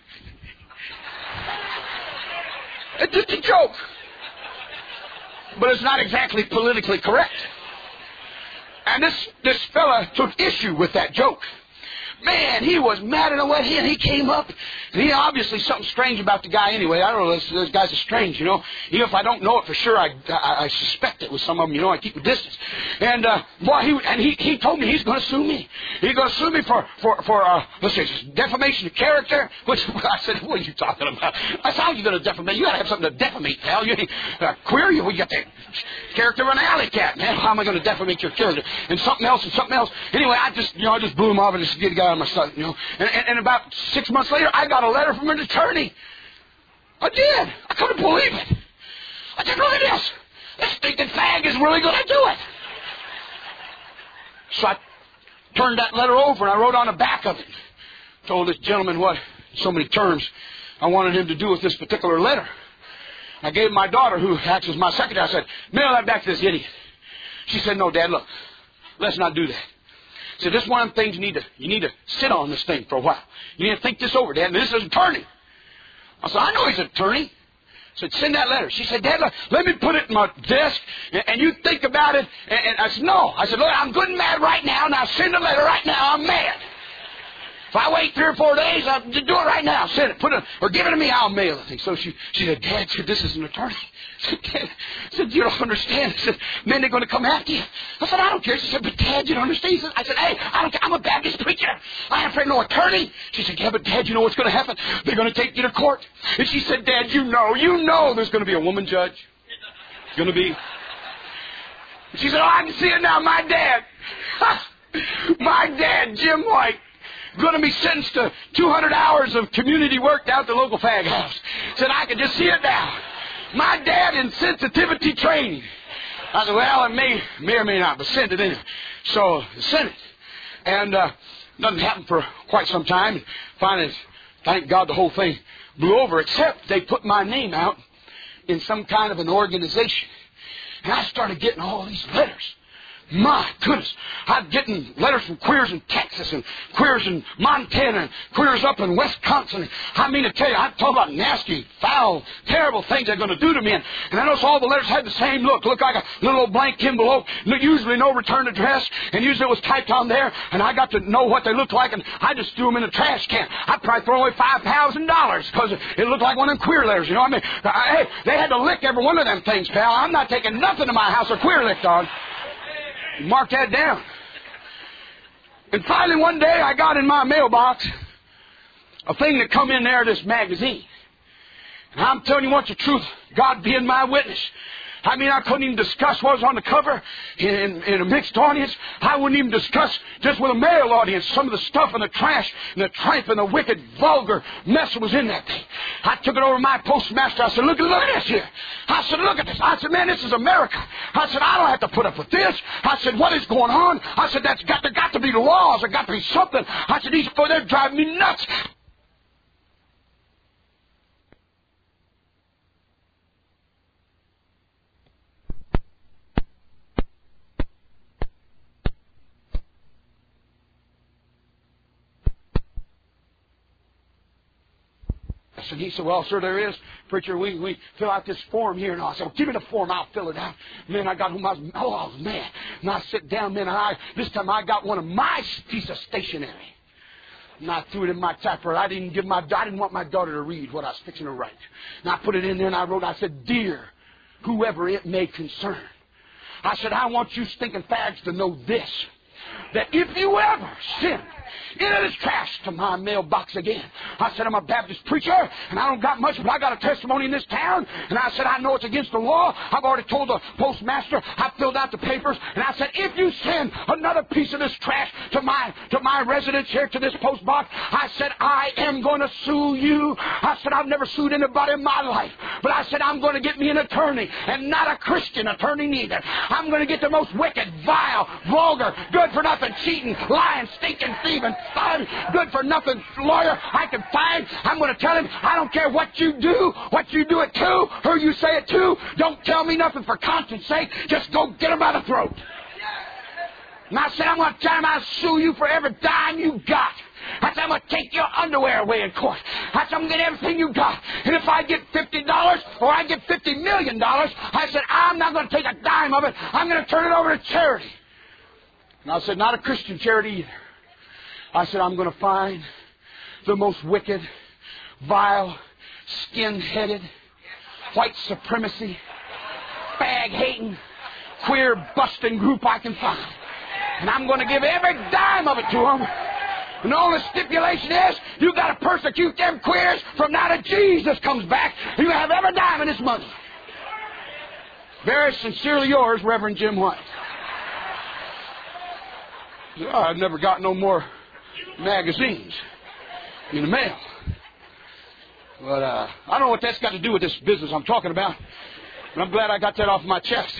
It's just a joke. But it's not exactly politically correct. And this, this fella took issue with that joke. Man, he was mad at the way he, and he came up. And he obviously something strange about the guy anyway. I don't know, those, those guys are strange, you know. Even if I don't know it for sure, I, I, I suspect it with some of them, you know. I keep a distance. And, uh, boy, he, and he, he told me he's going to sue me. He's going to sue me for, for, for uh, let's see, defamation of character. Which, I said, what are you talking about? I said, how are you going to defamate? You got to have something to defamate, pal. You ain't uh, queer. You, you got the character of an alley cat, man. How am I going to defamate your character? And something else and something else. Anyway, I just, you know, I just blew him off and just get the guy on my side, you know. And, and, and about six months later, I got a letter from an attorney. I did. I couldn't believe it. I said, look at this. This stinking fag is really going to do it. So I turned that letter over and I wrote on the back of it. Told this gentleman what, so many terms, I wanted him to do with this particular letter. I gave my daughter, who acts as my secretary, I said, mail that back to this idiot. She said, no, Dad, look, let's not do that. I said, this is one of the things you need to you need to sit on this thing for a while. You need to think this over, Dad. And this is an attorney. I said, I know he's an attorney. I said, send that letter. She said, Dad, look, let me put it in my desk, and, and you think about it. And, and I said, no. I said, look, I'm good and mad right now. Now send the letter right now. I'm mad. If I wait three or four days, I'll do it right now. Send it. Put it, or give it to me. I'll mail it. So she, she said, Dad, said, this is an attorney. I said, Dad, I said, you don't understand. I said, man, they're going to come after you. I said, I don't care. She said, but Dad, you don't understand. Said, I said, hey, I don't care. I'm a Baptist preacher. I ain't afraid of no attorney. She said, yeah, but Dad, you know what's going to happen? They're going to take you to court. And she said, Dad, you know, you know there's going to be a woman judge. It's going to be. She said, oh, I can see it now. My dad. My dad, Jim White. Going to be sentenced to two hundred hours of community work down at the local fag house. Said, I can just see it now. My dad in sensitivity training. I said, well, it may, may or may not, but send it in. So, sent it. And uh, nothing happened for quite some time. And finally, thank God the whole thing blew over, except they put my name out in some kind of an organization. And I started getting all these letters My goodness, I'm getting letters from queers in Texas and queers in Montana and queers up in Wisconsin. I mean to tell you, I'm talking about nasty, foul, terrible things they're going to do to me. And, and I noticed all the letters had the same look. Looked like a little old blank envelope. Usually no return address. And usually it was typed on there. And I got to know what they looked like. And I just threw them in a trash can. I'd probably throw away five thousand dollars because it looked like one of them queer letters. You know what I mean? I, hey, they had to lick every one of them things, pal. I'm not taking nothing to my house or queer licked on. Mark that down. And finally one day I got in my mailbox a thing that come in there, this magazine. And I'm telling you what the truth, God being my witness. I mean, I couldn't even discuss what was on the cover in, in a mixed audience. I wouldn't even discuss just with a male audience some of the stuff and the trash and the tripe and the wicked, vulgar mess that was in that thing. I took it over to my postmaster. I said, look, look at this here. I said, look at this. I said, man, this is America. I said, I don't have to put up with this. I said, what is going on? I said, that's got to, got to be laws. There got to be something. I said, these people, they're driving me nuts. And he said, well, sir, there is. Preacher, we, we fill out this form here. And I said, well, give me the form. I'll fill it out. Man, I got home. I was, oh, I was mad. And I sit down, man, and I, this time I got one of my piece of stationery. And I threw it in my typewriter. I didn't give my, I didn't want my daughter to read what I was fixing to write. And I put it in there and I wrote, I said, dear, whoever it may concern. I said, I want you stinking fags to know this. That if you ever sin into this trash to my mailbox again. I said, I'm a Baptist preacher, and I don't got much, but I got a testimony in this town. And I said, I know it's against the law. I've already told the postmaster. I filled out the papers. And I said, if you send another piece of this trash to my to my residence here, to this post box, I said, I am going to sue you. I said, I've never sued anybody in my life. But I said, I'm going to get me an attorney, and not a Christian attorney neither. I'm going to get the most wicked, vile, vulgar, good-for-nothing, cheating, lying, stinking, thieving, good for nothing lawyer I can find. I'm going to tell him, I don't care what you do, what you do it to, who you say it to. Don't tell me nothing for conscience sake. Just go get him by the throat. And I said, I'm going to tell him I'll sue you for every dime you got. I said, I'm going to take your underwear away in court. I said, I'm going to get everything you got. And if I get fifty dollars or I get fifty million dollars, I said, I'm not going to take a dime of it. I'm going to turn it over to charity. And I said, not a Christian charity either. I said, I'm going to find the most wicked, vile, skin-headed, white supremacy, fag-hating, queer-busting group I can find. And I'm going to give every dime of it to them. And the only stipulation is, you got to persecute them queers from now till Jesus comes back. You have every dime of this money. Very sincerely yours, Reverend Jim White. I've never got no more magazines in the mail. But uh, I don't know what that's got to do with this business I'm talking about. But I'm glad I got that off my chest.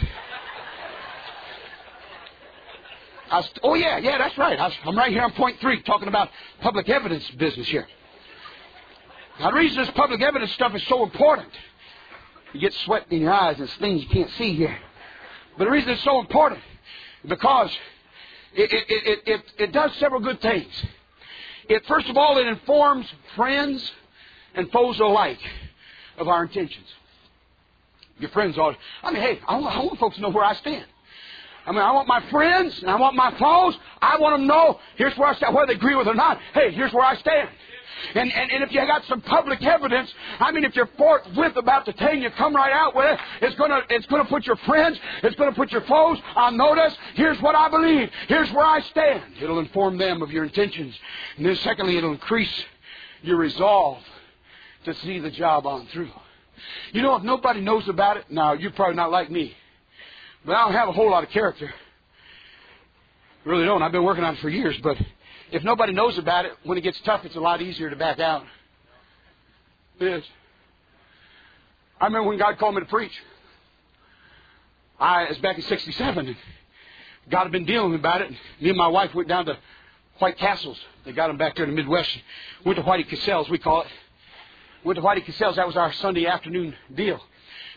I was, oh, yeah, yeah, that's right. I was, I'm right here on point three talking about public evidence business here. Now, the reason this public evidence stuff is so important, you get sweat in your eyes and it's things you can't see here. But the reason it's so important is because It, it, it, it, it does several good things. It, first of all, it informs friends and foes alike of our intentions. Your friends are, I mean, hey, I want, I want folks to know where I stand. I mean, I want my friends and I want my foes. I want them to know, here's where I stand, whether they agree with it or not. Hey, here's where I stand. And, and, and if you got some public evidence, I mean, if you're forthwith about the thing, you come right out with it, it's going to it's going to put your friends, it's going to put your foes on notice. Here's what I believe. Here's where I stand. It'll inform them of your intentions. And then secondly, it'll increase your resolve to see the job on through. You know, if nobody knows about it, now, you're probably not like me, but I don't have a whole lot of character. I really don't. I've been working on it for years, but if nobody knows about it, when it gets tough, it's a lot easier to back out. It is. I remember when God called me to preach. I, it was back in sixty-seven. And God had been dealing about it. Me and my wife went down to White Castles. They got them back there in the Midwest. Went to Whitey Cassell's, we call it. Went to Whitey Cassell's. That was our Sunday afternoon deal.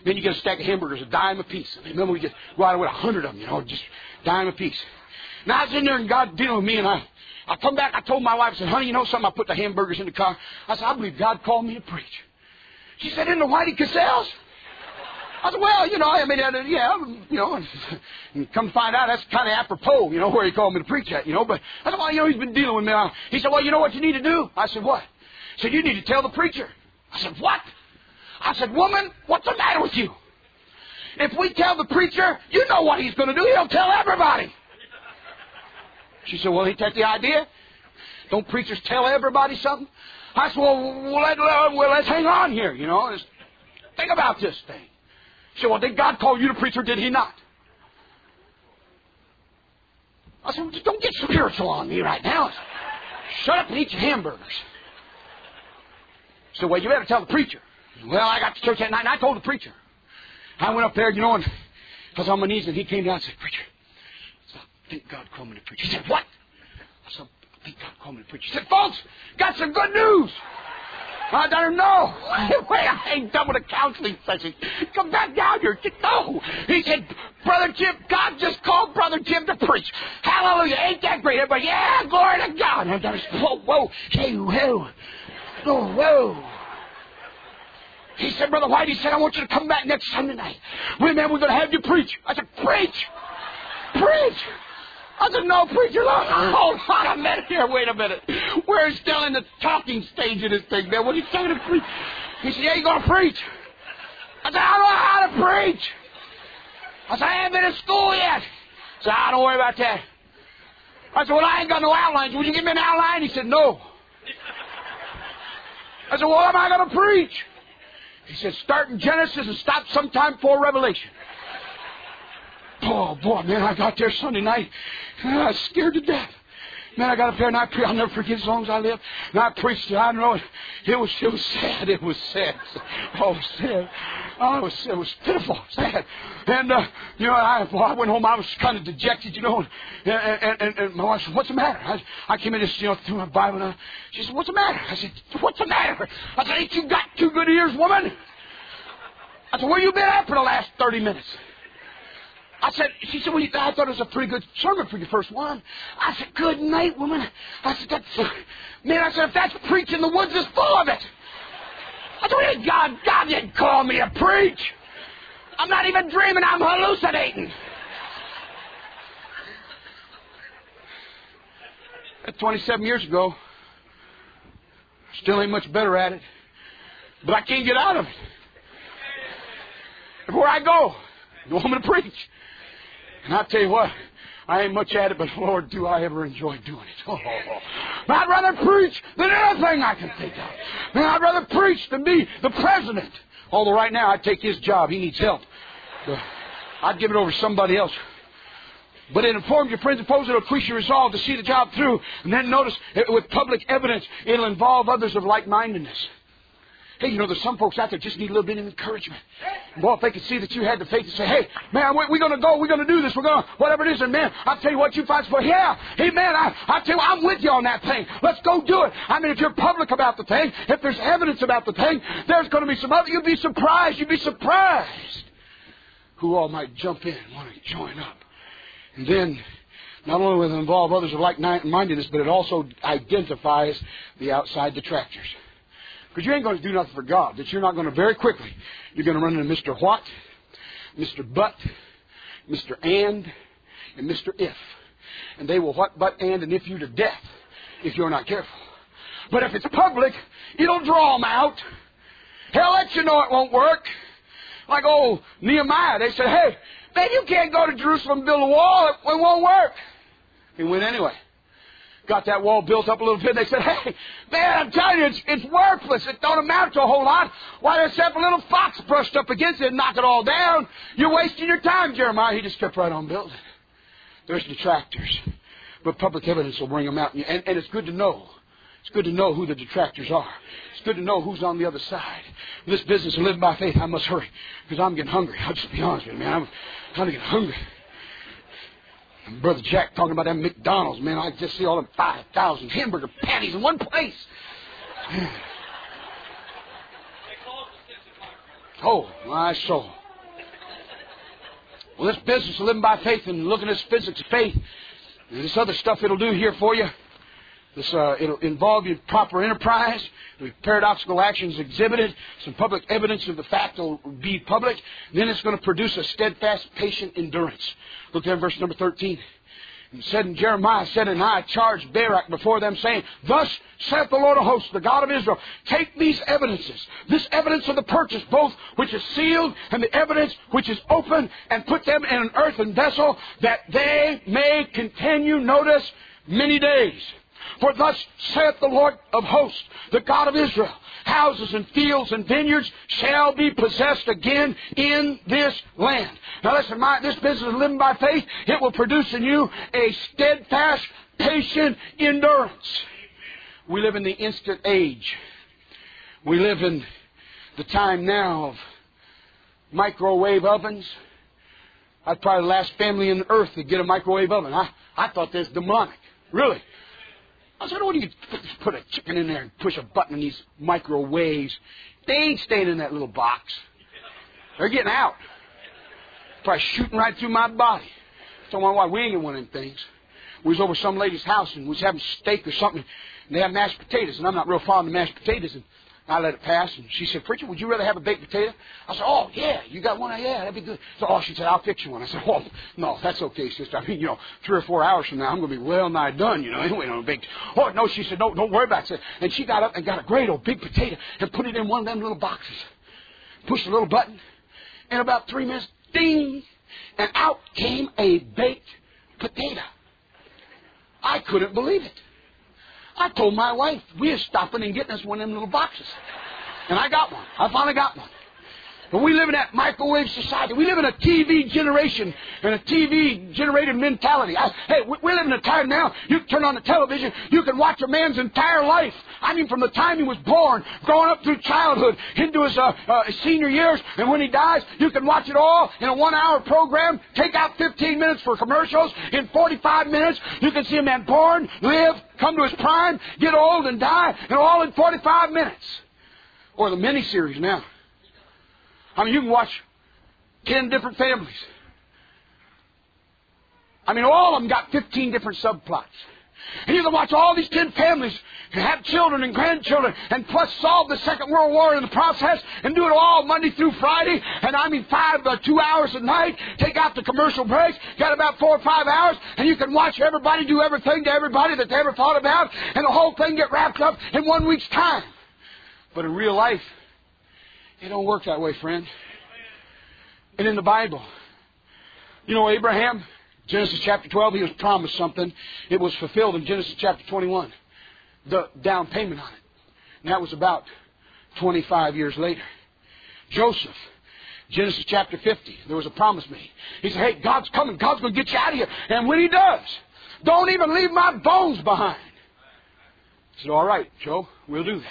Then you get a stack of hamburgers, a dime a piece. And remember, we get go out with a hundred of them, you know, just dime a piece. Now I was in there and God dealing with me, and I, I come back. I told my wife, I said, honey, you know something? I put the hamburgers in the car. I said, I believe God called me to preach. She said, in the Whitey Cassell's? I said, well, you know, I mean, uh, yeah, you know, and come find out that's kind of apropos, you know, where he called me to preach at, you know. But I said, well, you know, he's been dealing with me. He said, well, you know what you need to do? I said, what? He said, you need to tell the preacher. I said, what? I said, woman, what's the matter with you? If we tell the preacher, you know what he's going to do. He'll tell everybody. She said, well, ain't that the idea? Don't preachers tell everybody something? I said, well, well, let, well let's hang on here, you know. Let's think about this thing. She said, well, did God call you to preach or did he not? I said, well, just don't get spiritual on me right now. Shut up and eat your hamburgers. She said, well, you better tell the preacher. Well, I got to church that night and I told the preacher. I went up there, you know, and I was on my knees and he came down and said, preacher, I think God called me to preach. He said, what? I said, I think God called me to preach. He said, folks, got some good news. I don't know. Wait, I ain't done with a counseling session. Come back down here. No. He said, Brother Jim, God just called Brother Jim to preach. Hallelujah. Ain't that great? Everybody, yeah, glory to God. And I was, whoa, whoa, hey, whoa, whoa, whoa. He said, Brother White, he said, I want you to come back next Sunday night. Wait, man, we're going to have you preach. I said, preach. Preach. I said, no, preacher, look, hold on a minute here, wait a minute. We're still in the talking stage of this thing, man. What are you saying to preach? He said, yeah, you're going to preach. I said, I don't know how to preach. I said, I haven't been in school yet. He said, ah, don't worry about that. I said, well, I ain't got no outlines. Would you give me an outline? He said, no. I said, well, what am I going to preach? He said, start in Genesis and stop sometime before Revelation. Oh, boy, man, I got there Sunday night, and I was scared to death. Man, I got up there, and I pre- I'll never forget as long as I live. And I preached it. I don't know. It, it, was, it was sad. It was sad. Oh, it was sad. Oh, it was, it was pitiful, sad. And, uh, you know, I, well, I went home. I was kind of dejected, you know. And, and, and, and my wife said, what's the matter? I, I came in just, you know, through my Bible. And I, she said, what's the matter? I said, what's the matter? I said, ain't you got two good ears, woman? I said, where you been at for the last thirty minutes? I said, she said, well, I thought it was a pretty good sermon for your first one. I said, good night, woman. I said, that's, uh, man, I said, if that's preaching, the woods is full of it. I said, well, God, God didn't call me to preach. I'm not even dreaming, I'm hallucinating. That's twenty-seven years ago. Still ain't much better at it. But I can't get out of it. Everywhere I go, you want me to preach. And I'll tell you what, I ain't much at it, but Lord, do I ever enjoy doing it. Oh, I'd rather preach than anything I can think of. Man, I'd rather preach than be the president. Although right now I'd take his job. He needs help. But I'd give it over to somebody else. But it informs your friends, opposed it'll increase your resolve to see the job through. And then notice, with public evidence, it'll involve others of like-mindedness. Hey, you know, there's some folks out there just need a little bit of encouragement. Boy, if they could see that you had the faith to say, hey, man, we're, we're going to go, we're going to do this, we're going to, whatever it is, and man, I'll tell you what you fight for. Yeah, hey, man, I, I'll tell you, I'm with you on that thing. Let's go do it. I mean, if you're public about the thing, if there's evidence about the thing, there's going to be some other, you'll be surprised, you'll be surprised who all might jump in and want to join up. And then, not only will it involve others of like-mindedness, but it also identifies the outside detractors. Because you ain't going to do nothing for God. That you're not going to very quickly. You're going to run into Mister What, Mister But, Mister And, and Mister If. And they will what, but, and, and if you to death if you're not careful. But if it's public, it'll draw them out. He'll let you know it won't work. Like old Nehemiah, they said, hey, man, you can't go to Jerusalem and build a wall. It, it won't work. He went anyway. Got that wall built up a little bit. They said, hey, man, I'm telling you, it's, it's worthless. It don't amount to a whole lot. Why, there's a little fox brushed up against it and knock it all down. You're wasting your time, Jeremiah. He just kept right on building. There's detractors. But public evidence will bring them out. And, and it's good to know. It's good to know who the detractors are. It's good to know who's on the other side. This business of living by faith, I must hurry. Because I'm getting hungry. I'll just be honest with you, man. I'm, I'm getting hungry. And Brother Jack talking about that McDonald's, man. I just see all them five thousand hamburger patties in one place. Oh, my soul. Well, this business of living by faith and looking at this physics of faith and this other stuff it'll do here for you, this uh, it'll involve you in proper enterprise, with paradoxical actions exhibited, some public evidence of the fact will be public, and then it's going to produce a steadfast, patient endurance. Look at verse number thirteen. And said, and Jeremiah said, and I charged Barak before them, saying, thus saith the Lord of hosts, the God of Israel, take these evidences, this evidence of the purchase, both which is sealed and the evidence which is open, and put them in an earthen vessel, that they may continue, notice, many days. For thus saith the Lord of hosts, the God of Israel, houses and fields and vineyards shall be possessed again in this land. Now listen, my, this business of living by faith, it will produce in you a steadfast, patient endurance. We live in the instant age. We live in the time now of microwave ovens. I'd probably the last family on earth to get a microwave oven. I, I thought that's demonic. Really. I said, what do you put a chicken in there and push a button in these microwaves? They ain't staying in that little box. They're getting out. Probably shooting right through my body. So my wife, we ain't in one of them things. We was over some lady's house and we was having steak or something, and they have mashed potatoes, and I'm not real fond of mashed potatoes, and I let it pass, and she said, preacher, would you rather have a baked potato? I said, oh, yeah, you got one? Yeah, that'd be good. So, oh, she said, I'll fix you one. I said, oh, no, that's okay, sister. I mean, you know, three or four hours from now, I'm going to be well nigh done, you know, anyway, on a baked. Oh, no, she said, no, don't worry about it. And she got up and got a great old big potato and put it in one of them little boxes. Pushed a little button, and about three minutes, ding, and out came a baked potato. I couldn't believe it. I told my wife, we are stopping and getting us one of them little boxes. And I got one. I finally got one. But we live in that microwave society. We live in a T V generation and a T V-generated mentality. I, hey, we live in a time now, you can turn on the television, you can watch a man's entire life. I mean, from the time he was born, growing up through childhood, into his uh, uh, senior years, and when he dies, you can watch it all in a one-hour program, take out fifteen minutes for commercials. In forty-five minutes, you can see a man born, live, come to his prime, get old, and die, and all in forty-five minutes. Or the miniseries now. I mean, you can watch ten different families. I mean, all of them got fifteen different subplots. And you can watch all these ten families and have children and grandchildren and plus solve the Second World War in the process and do it all Monday through Friday. And I mean, five, uh, two hours a night. Take out the commercial breaks. Got about four or five hours. And you can watch everybody do everything to everybody that they ever thought about. And the whole thing get wrapped up in one week's time. But in real life, it don't work that way, friend. And in the Bible, you know Abraham, Genesis chapter twelve, he was promised something. It was fulfilled in Genesis chapter twenty-one. The down payment on it. And that was about twenty-five years later. Joseph, Genesis chapter fifty, there was a promise made. He said, hey, God's coming. God's going to get you out of here. And when he does, don't even leave my bones behind. I said, all right, Joe, we'll do that.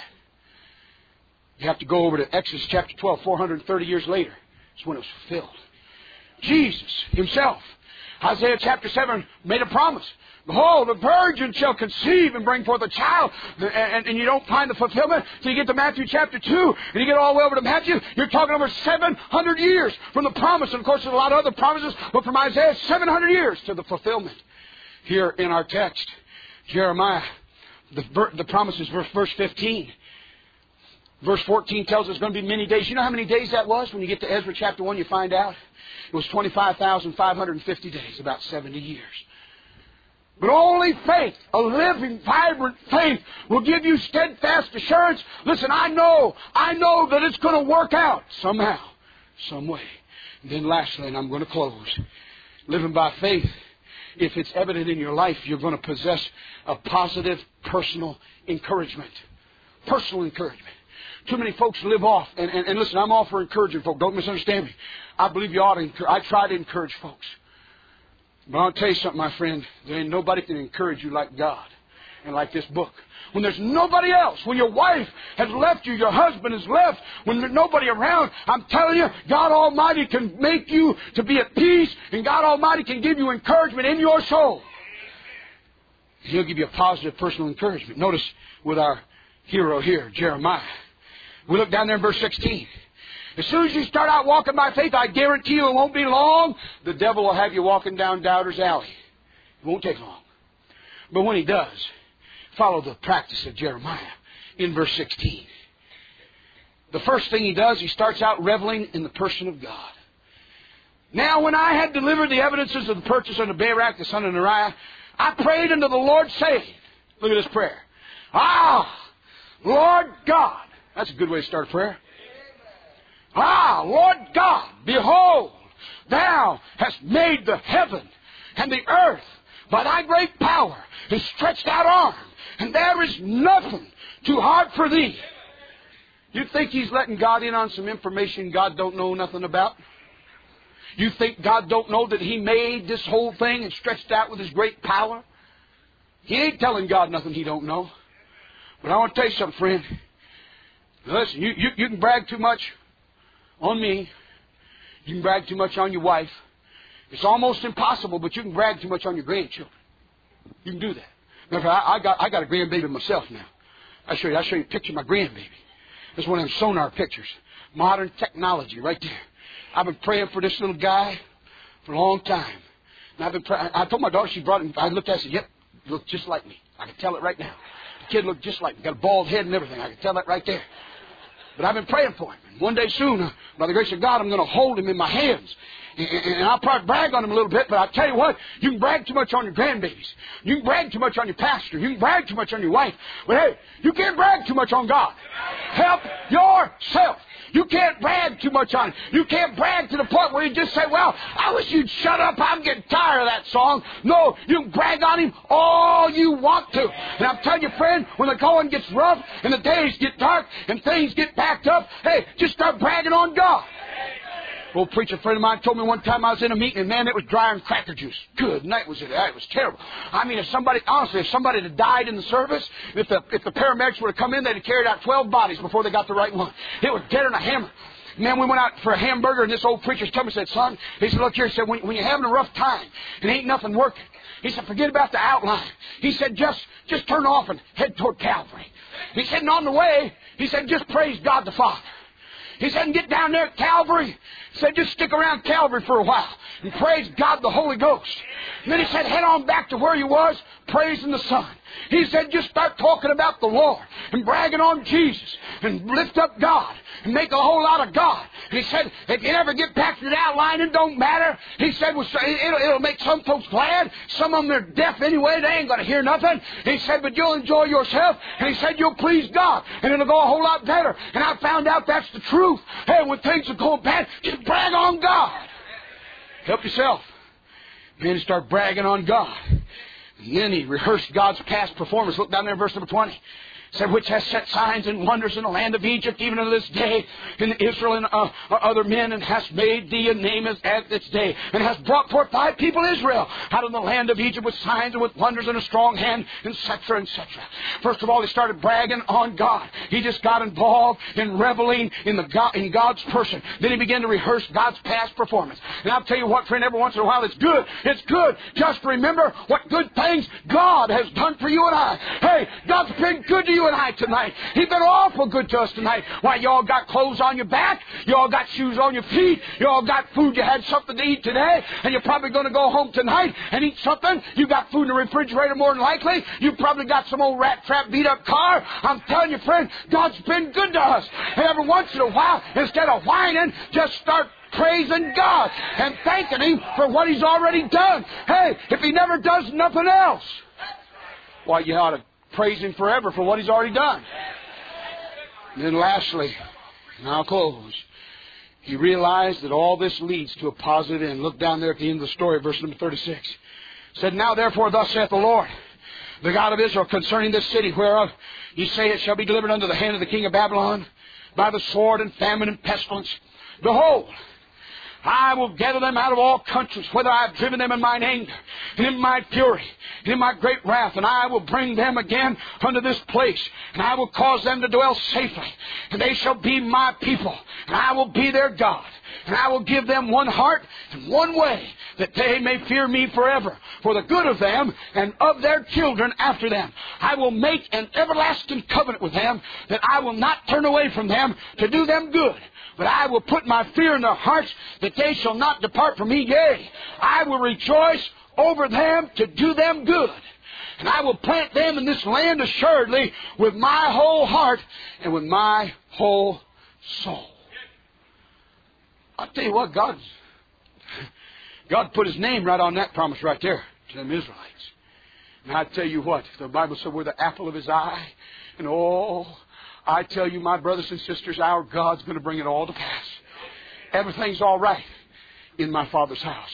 You have to go over to Exodus chapter twelve, four hundred thirty years later. It's when it was fulfilled. Jesus himself, Isaiah chapter seven, made a promise. Behold, a virgin shall conceive and bring forth a child. And, and, and you don't find the fulfillment till you get to Matthew chapter two. And you get all the way over to Matthew. You're talking over seven hundred years from the promise. And of course, there's a lot of other promises. But from Isaiah, seven hundred years to the fulfillment. Here in our text, Jeremiah, the, the promise is verse, verse fifteen. Verse fourteen tells us it's going to be many days. You know how many days that was? When you get to Ezra chapter one, you find out. It was twenty-five thousand five hundred fifty days, about seventy years. But only faith, a living, vibrant faith, will give you steadfast assurance. Listen, I know, I know that it's going to work out somehow, some way. And then lastly, and I'm going to close, living by faith, if it's evident in your life, you're going to possess a positive personal encouragement. Personal encouragement. Too many folks live off. And, and, and listen, I'm all for encouraging folks. Don't misunderstand me. I believe you ought to encourage. I try to encourage folks. But I'll tell you something, my friend. There ain't nobody can encourage you like God and like this book. When there's nobody else, when your wife has left you, your husband has left, when there's nobody around, I'm telling you, God Almighty can make you to be at peace, and God Almighty can give you encouragement in your soul. He'll give you a positive personal encouragement. Notice with our hero here, Jeremiah. We look down there in verse sixteen. As soon as you start out walking by faith, I guarantee you it won't be long. The devil will have you walking down Doubter's Alley. It won't take long. But when he does, follow the practice of Jeremiah in verse sixteen. The first thing he does, he starts out reveling in the person of God. Now when I had delivered the evidences of the purchase unto Barak the son of Neriah, I prayed unto the Lord, saying, look at this prayer. Ah, Lord God. That's a good way to start a prayer. Ah, Lord God, behold, Thou hast made the heaven and the earth by Thy great power and stretched out arm, and there is nothing too hard for Thee. You think He's letting God in on some information God don't know nothing about? You think God don't know that He made this whole thing and stretched out with His great power? He ain't telling God nothing He don't know. But I want to tell you something, friend. Listen, you, you, you can brag too much on me. You can brag too much on your wife. It's almost impossible, but you can brag too much on your grandchildren. You can do that. Matter of fact, I, I got I got a grandbaby myself now. I'll show you. I'll show you a picture of my grandbaby. This is one of them sonar pictures. Modern technology right there. I've been praying for this little guy for a long time. And I've been pray- I told my daughter, she brought him. I looked at it and said, yep, you look just like me. I can tell it right now. The kid looked just like me. Got a bald head and everything. I can tell that right there. But I've been praying for him. And one day soon, uh, by the grace of God, I'm going to hold him in my hands. And, and, and I'll probably brag on him a little bit, but I'll tell you what, you can brag too much on your grandbabies. You can brag too much on your pastor. You can brag too much on your wife. But hey, you can't brag too much on God. Help yourself. You can't brag too much on it. You can't brag to the point where you just say, well, I wish you'd shut up. I'm getting tired of that song. No, you can brag on Him all you want to. And I'm telling you, friend, when the going gets rough and the days get dark and things get backed up, hey, just start bragging on God. Old preacher friend of mine told me one time I was in a meeting, and man, it was dry and cracker juice. Good night was it? It was terrible. I mean, if somebody, honestly, if somebody had died in the service, if the if the paramedics would have come in, they'd have carried out twelve bodies before they got the right one. It was deader than a hammer. Man, we went out for a hamburger, and this old preacher told me, said, son, he said, look here, he said, when, when you're having a rough time and ain't nothing working, he said, forget about the outline. He said, just just turn off and head toward Calvary. He said, and on the way, he said, just praise God the Father. He said, and get down there at Calvary. He said, just stick around Calvary for a while and praise God the Holy Ghost. And then he said, head on back to where you was, praising the Son. He said, just start talking about the Lord and bragging on Jesus and lift up God and make a whole lot of God. And he said, if you ever get back to the outline, it don't matter. He said, well, it'll, it'll make some folks glad. Some of them are deaf anyway. They ain't going to hear nothing. He said, but you'll enjoy yourself. And he said, you'll please God. And it'll go a whole lot better. And I found out that's the truth. Hey, when things are going bad, just brag on God. Help yourself. Man, start bragging on God. And then he rehearsed God's past performance. Look down there in verse number twenty. Said, which has set signs and wonders in the land of Egypt, even to this day, in Israel and uh, other men, and hast made thee a name as at this day, and hast brought forth thy people Israel out of the land of Egypt with signs and with wonders and a strong hand, et cetera, et cetera. First of all, he started bragging on God. He just got involved in reveling in the God, in God's person. Then he began to rehearse God's past performance. And I'll tell you what, friend, every once in a while, it's good. It's good. Just remember what good things God has done for you and I. Hey, God's been good to you and I tonight. He's been awful good to us tonight. Why, you all got clothes on your back. You all got shoes on your feet. You all got food. You had something to eat today. And you're probably going to go home tonight and eat something. You got food in the refrigerator more than likely. You probably got some old rat trap beat up car. I'm telling you, friend, God's been good to us. And every once in a while, instead of whining, just start praising God and thanking Him for what He's already done. Hey, if He never does nothing else, why, you ought to praise Him forever for what He's already done. And then lastly, and I'll close, he realized that all this leads to a positive end. Look down there at the end of the story, verse number thirty-six. It said, now therefore thus saith the Lord, the God of Israel, concerning this city, whereof ye say it shall be delivered unto the hand of the king of Babylon by the sword and famine and pestilence. Behold, I will gather them out of all countries, whither I have driven them in mine anger, and in my fury, and in my great wrath, and I will bring them again unto this place, and I will cause them to dwell safely, and they shall be my people, and I will be their God, and I will give them one heart and one way, that they may fear me forever, for the good of them and of their children after them. I will make an everlasting covenant with them, that I will not turn away from them to do them good, But I will put my fear in their hearts that they shall not depart from me. Yea, I will rejoice over them to do them good. And I will plant them in this land assuredly with my whole heart and with my whole soul. I'll tell you what, God, God put His name right on that promise right there to them Israelites. And I tell you what, the Bible said we're the apple of His eye. And oh, I tell you, my brothers and sisters, our God's going to bring it all to pass. Everything's all right in my Father's house.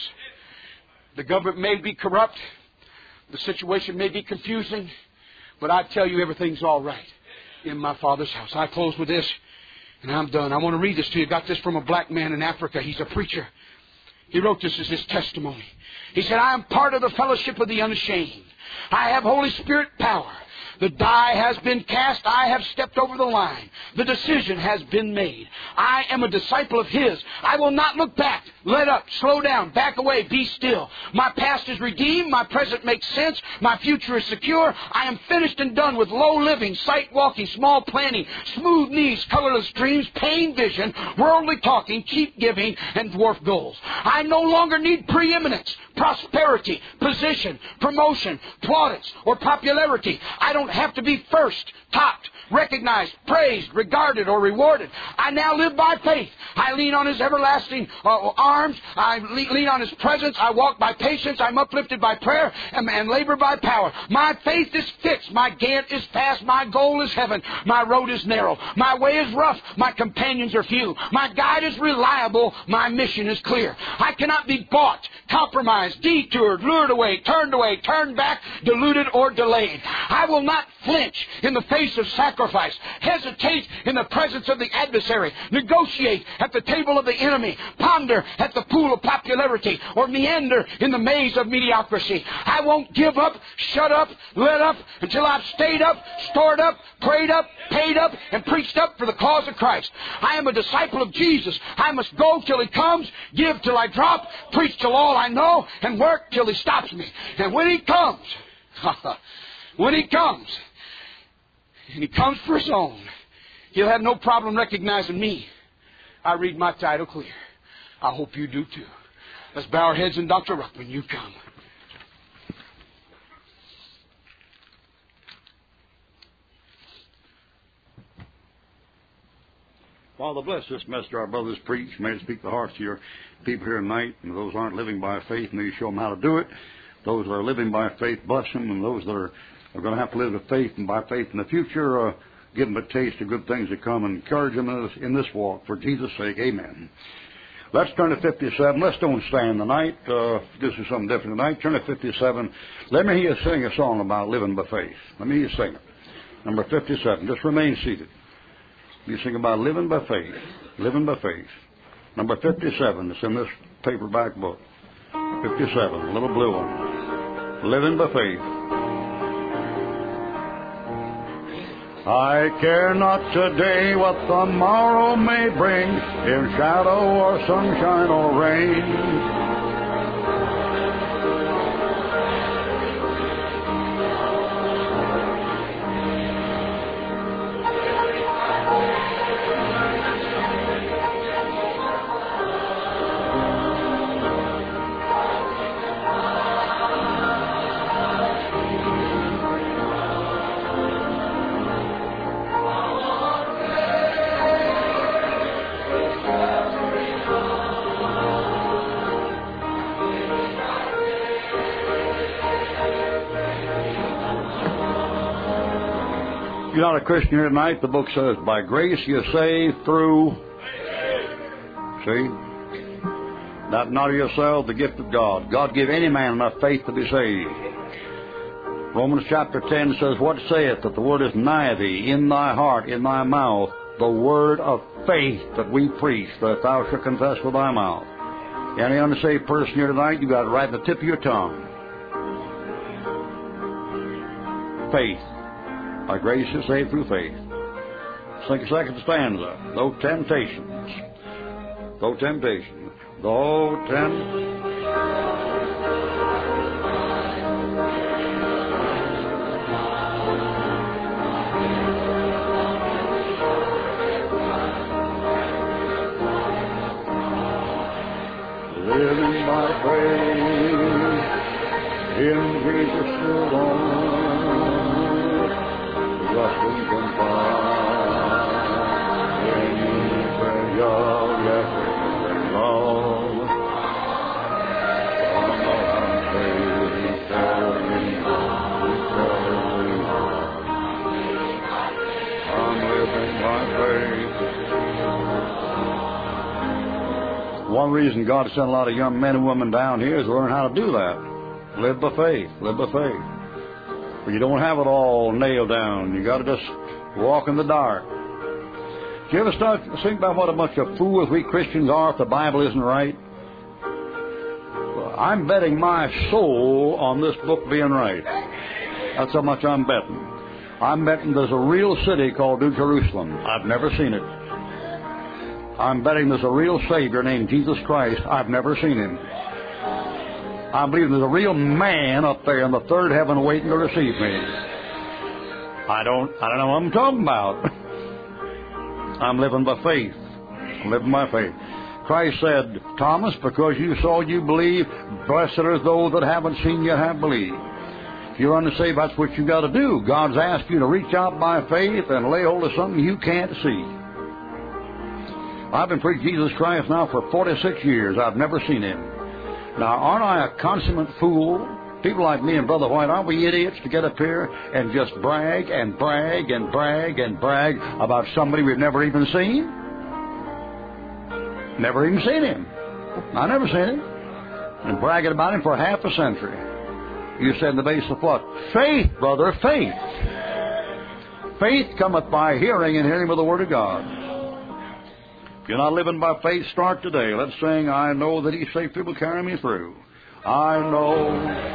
The government may be corrupt. The situation may be confusing. But I tell you, everything's all right in my Father's house. I close with this, and I'm done. I want to read this to you. I got this from a black man in Africa. He's a preacher. He wrote this as his testimony. He said, I am part of the fellowship of the unashamed. I have Holy Spirit power. The die has been cast. I have stepped over the line. The decision has been made. I am a disciple of His. I will not look back. Let up. Slow down. Back away. Be still. My past is redeemed. My present makes sense. My future is secure. I am finished and done with low living, sight walking, small planning, smooth knees, colorless dreams, pain vision, worldly talking, cheap giving, and dwarf goals. I no longer need preeminence, prosperity, position, promotion, plaudits, or popularity. I don't have to be first, topped, recognized, praised, regarded, or rewarded. I now live by faith. I lean on His everlasting uh, arms. I le- lean on His presence. I walk by patience. I'm uplifted by prayer and, and labor by power. My faith is fixed. My gant is fast. My goal is heaven. My road is narrow. My way is rough. My companions are few. My guide is reliable. My mission is clear. I cannot be bought, compromised, detoured, lured away, turned away, turned back, deluded, or delayed. I will not flinch in the face of sacrifice, hesitate in the presence of the adversary, negotiate at the table of the enemy, ponder at the pool of popularity, or meander in the maze of mediocrity. I won't give up, shut up, let up until I've stayed up, stored up, prayed up, paid up, and preached up for the cause of Christ. I am a disciple of Jesus. I must go till He comes, give till I drop, preach till all I know, and work till He stops me. And when He comes, when He comes, and He comes for His own, He'll have no problem recognizing me. I read my title clear. I hope you do too. Let's bow our heads, and Doctor Ruckman, you come. Father, bless this message our brothers preach. May it speak the hearts of your people here tonight. And those who aren't living by faith, may you show them how to do it. Those that are living by faith, bless them. And those that are, are going to have to live with faith and by faith in the future, uh, give them a taste of good things to come and encourage them in this, in this walk. For Jesus' sake, amen. Let's turn to fifty-seven. Let's don't stand tonight. Uh, this is something different tonight. Turn to fifty-seven. Let me hear you sing a song about living by faith. Let me hear you sing it. Number fifty-seven. Just remain seated. You sing about living by faith. Living by faith. Number fifty-seven. It's in this paperback book. fifty-seven. A little blue one. Living by faith. I care not today what the morrow may bring, in shadow or sunshine or rain. You're not a Christian here tonight. The book says, by grace you're saved through, see, that not of yourself, the gift of God. God give any man enough faith to be saved. Romans chapter ten says, what saith that the word is nigh thee, in thy heart, in thy mouth, the word of faith that we preach, that thou shalt confess with thy mouth. Any unsaved person here tonight, you got it right in the tip of your tongue. Faith. By grace is saved through faith. Sing a second stanza. Though temptations, though temptations, though temptations. living by faith in Jesus alone. Blessings and find in prayer, yes, and love. From our faith is telling, is telling, I'm living by faith. One reason God sent a lot of young men and women down here is to learn how to do that. Live by faith. Live by faith. But you don't have it all nailed down. You got to just walk in the dark. Do you ever start to think about what a bunch of fools we Christians are if the Bible isn't right? Well, I'm betting my soul on this book being right. That's how much I'm betting. I'm betting there's a real city called New Jerusalem. I've never seen it. I'm betting there's a real Savior named Jesus Christ. I've never seen him. I believe there's a real man up there in the third heaven waiting to receive me. I don't, I don't know what I'm talking about. I'm living by faith. I'm living by faith. Christ said, Thomas, because you saw, you believe. Blessed are those that haven't seen yet have believed. If you're unsaved, that's what you got to do. God's asked you to reach out by faith and lay hold of something you can't see. I've been preaching Jesus Christ now for forty-six years. I've never seen him. Now, aren't I a consummate fool? People like me and Brother White, aren't we idiots to get up here and just brag and brag and brag and brag about somebody we've never even seen? Never even seen him. I never seen him. And bragging about him for half a century. You said in the base of what? Faith, brother, faith. Faith cometh by hearing, and hearing with the Word of God. If you're not living by faith, start today. Let's sing, I know that He safely will carry me through. I know.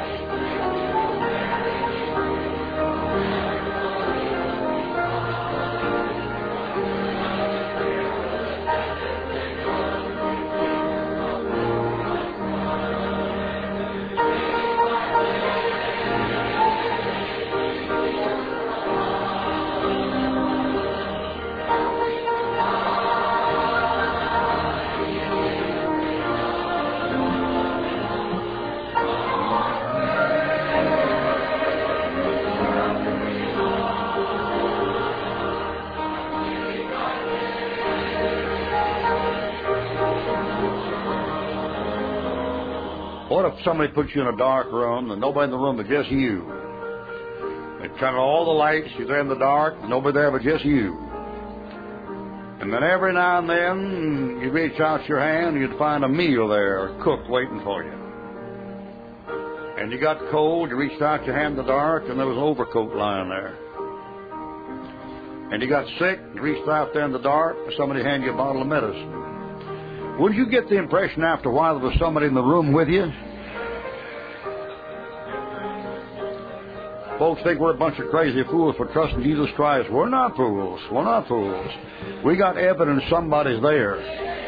What if somebody puts you in a dark room and nobody in the room but just you? They turn on all the lights, you're there in the dark, nobody there but just you. And then every now and then you reach out your hand and you'd find a meal there cooked waiting for you. And you got cold, you reached out your hand in the dark and there was an overcoat lying there. And you got sick, you reached out there in the dark and somebody handed you a bottle of medicine. Would you get the impression after a while there was somebody in the room with you? Folks think we're a bunch of crazy fools for trusting Jesus Christ. We're not fools. We're not fools. We got evidence somebody's there.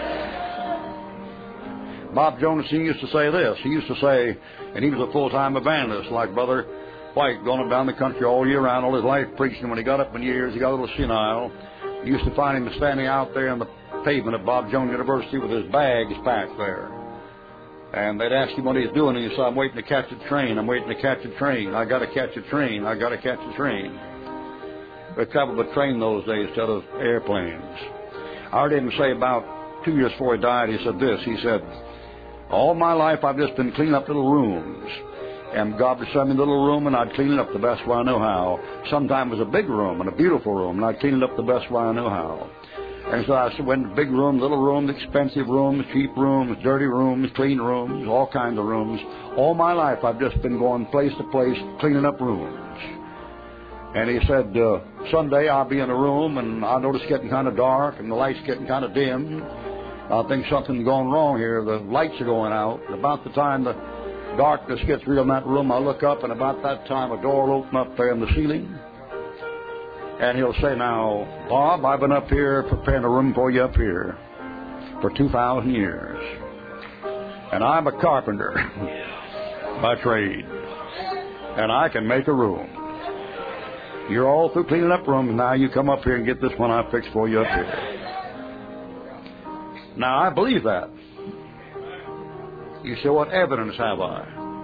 Bob Jonas, he used to say this. He used to say, and he was a full-time evangelist like Brother White, going down the country all year round, all his life preaching. When he got up in years, he got a little senile. You used to find him standing out there on the pavement at Bob Jones University with his bags packed there. And they'd ask him what he's doing, and he said, I'm waiting to catch a train. I'm waiting to catch a train. I got to catch a train. I got to catch a train. They traveled by train those days instead of airplanes. I heard him say about two years before he died, he said this. He said, all my life I've just been cleaning up little rooms. And God would send me a little room, and I'd clean it up the best way I know how. Sometimes it was a big room and a beautiful room, and I'd clean it up the best way I know how. And so I went to big rooms, little rooms, expensive rooms, cheap rooms, dirty rooms, clean rooms, all kinds of rooms. All my life I've just been going place to place, cleaning up rooms. And he said, uh, someday I'll be in a room, and I'll notice it's getting kind of dark, and the light's getting kind of dim. I think something's going wrong here. The lights are going out. And about the time the darkness gets real in that room, I look up, and about that time a door will open up there in the ceiling. And he'll say, now, Bob, I've been up here preparing a room for you up here for two thousand years. And I'm a carpenter by trade. And I can make a room. You're all through cleaning up rooms. Now you come up here and get this one I fixed for you up here. Now, I believe that. You say, what evidence have I?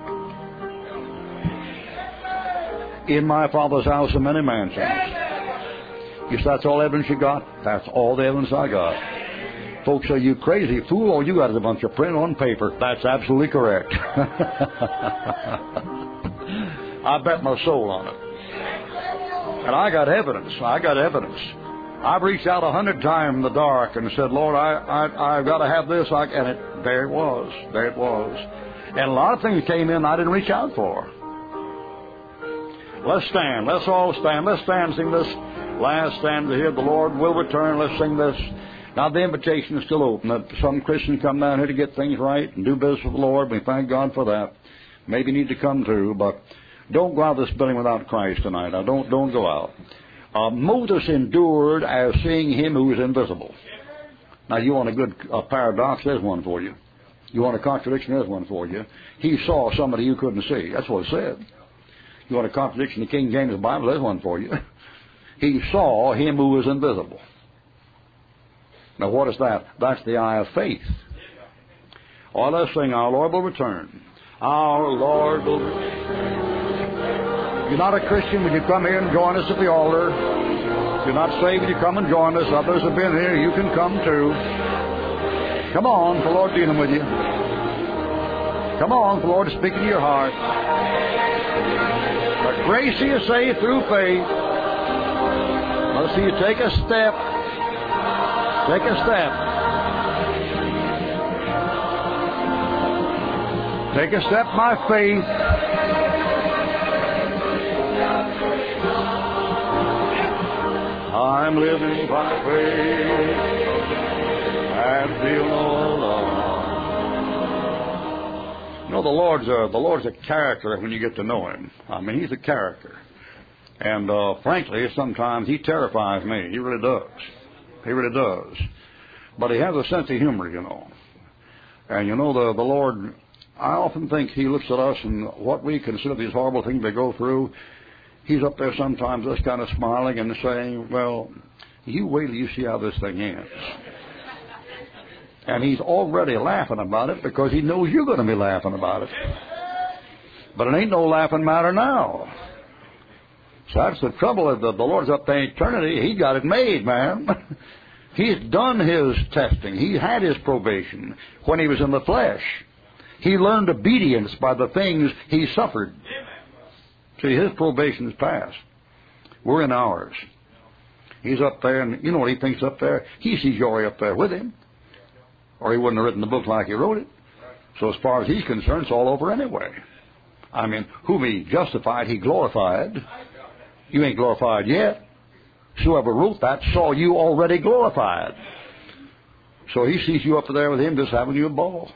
In my Father's house are many mansions. You say, that's all evidence you got? That's all the evidence I got. Folks say, you crazy fool, all you got is a bunch of print on paper. That's absolutely correct. I bet my soul on it. And I got evidence. I got evidence. I've reached out a hundred times in the dark and said, Lord, I, I, I've got to have this. I, and it, there it was. There it was. And a lot of things came in I didn't reach out for. Let's stand. Let's all stand. Let's stand and sing this last stanza here. The Lord will return. Let's sing this. Now, the invitation is still open. That some Christians come down here to get things right and do business with the Lord. We thank God for that. Maybe need to come too, but don't go out of this building without Christ tonight. Now, don't, don't go out. Uh, Moses endured as seeing him who is invisible. Now, you want a good uh, paradox? There's one for you. You want a contradiction? There's one for you. He saw somebody you couldn't see. That's what it said. You want a contradiction in the King James Bible? There's one for you. He saw him who was invisible. Now, what is that? That's the eye of faith. Or let's sing, Our Lord will return. Our Lord will return. If you're not a Christian, would you come here and join us at the altar? If you're not saved, would you come and join us? Others have been here. You can come too. Come on, the Lord dealing with you. Come on, the Lord is speaking to your heart. But grace you saved through faith. Let's see you take a step. Take a step. Take a step by faith. I'm living by faith and feel no alarm. You know, the Lord's a, the Lord's a character when you get to know Him. I mean, He's a character. And uh, frankly, sometimes He terrifies me. He really does. He really does. But He has a sense of humor, you know. And you know, the, the Lord, I often think He looks at us and what we consider these horrible things they go through, He's up there sometimes just kind of smiling and saying, well, you wait till you see how this thing ends. And He's already laughing about it because He knows you're going to be laughing about it. But it ain't no laughing matter now. So that's the trouble. The, the Lord's up there in eternity. He got it made, man. He's done His testing. He had His probation when He was in the flesh. He learned obedience by the things He suffered. See, His probation is past. We're in ours. He's up there, and you know what He thinks up there? He sees you already up there with Him. Or He wouldn't have written the book like He wrote it. So as far as He's concerned, it's all over anyway. I mean, whom He justified, He glorified. You ain't glorified yet. Whoever wrote that saw you already glorified. So He sees you up there with Him just having you a ball.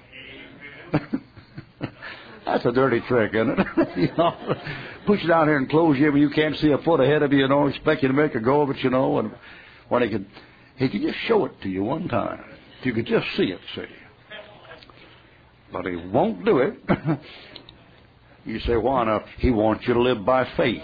That's a dirty trick, isn't it? You know, put you down here and close you when you can't see a foot ahead of you, you know, expect you to make a go of it, you know, and when He could, He could just show it to you one time. If you could just see it, see. But He won't do it. You say, why not? He wants you to live by faith.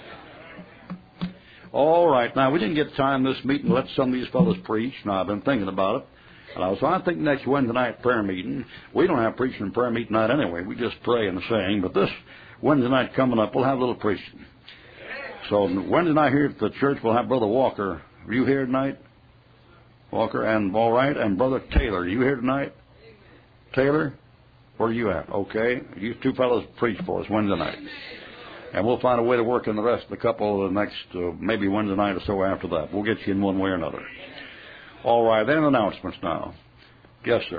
All right. Now, we didn't get time this meeting to let some of these fellows preach. Now, I've been thinking about it. And I was, I think next Wednesday night prayer meeting, we don't have preaching and prayer meeting night anyway. We just pray and sing. But this Wednesday night coming up, we'll have a little preaching. So Wednesday night here at the church, we'll have Brother Walker. Are you here tonight? Walker, and all right. And Brother Taylor, are you here tonight? Taylor? Where are you at? Okay. You two fellows preach for us Wednesday night. And we'll find a way to work in the rest of the couple of the next, uh, maybe Wednesday night or so after that. We'll get you in one way or another. All right, then announcements now. Yes, sir.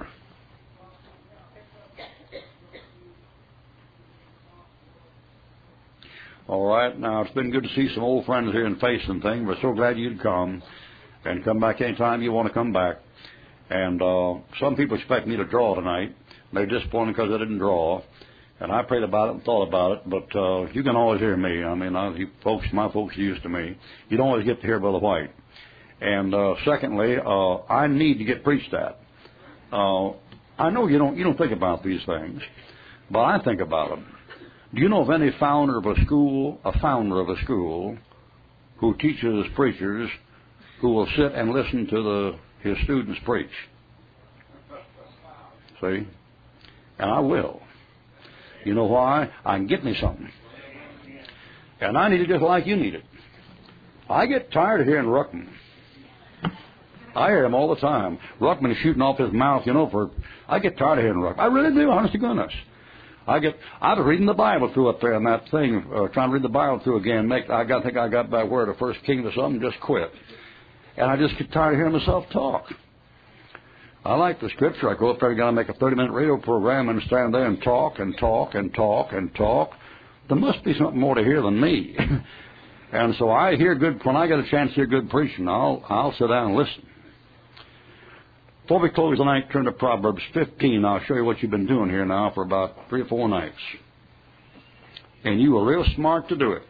All right, now it's been good to see some old friends here in face and thing. We're so glad you'd come. And come back anytime you want to come back. And uh, some people expect me to draw tonight. They're disappointed because I didn't draw. And I prayed about it and thought about it, but uh, you can always hear me. I mean, I, you folks, my folks are used to me. You don't always get to hear Brother White. And uh, secondly, uh, I need to get preached at. Uh, I know you don't you don't think about these things, but I think about them. Do you know of any founder of a school, a founder of a school, who teaches preachers who will sit and listen to the his students preach? See? And I will. You know why? I can get me something. And I need it just like you need it. I get tired of hearing Ruckman. I hear him all the time. Ruckman is shooting off his mouth, you know, for... I get tired of hearing Ruckman. I really do, honest to goodness. I get... I was reading the Bible through up there on that thing, uh, trying to read the Bible through again. Make, I got, think I got back where the First King or something, just quit. And I just get tired of hearing myself talk. I like the Scripture. I go up there and got to make a thirty-minute radio program and stand there and talk and talk and talk and talk. There must be something more to hear than me. And so I hear good... When I get a chance to hear good preaching, I'll, I'll sit down and listen. Before we close tonight, turn to Proverbs fifteen. I'll show you what you've been doing here now for about three or four nights. And you were real smart to do it.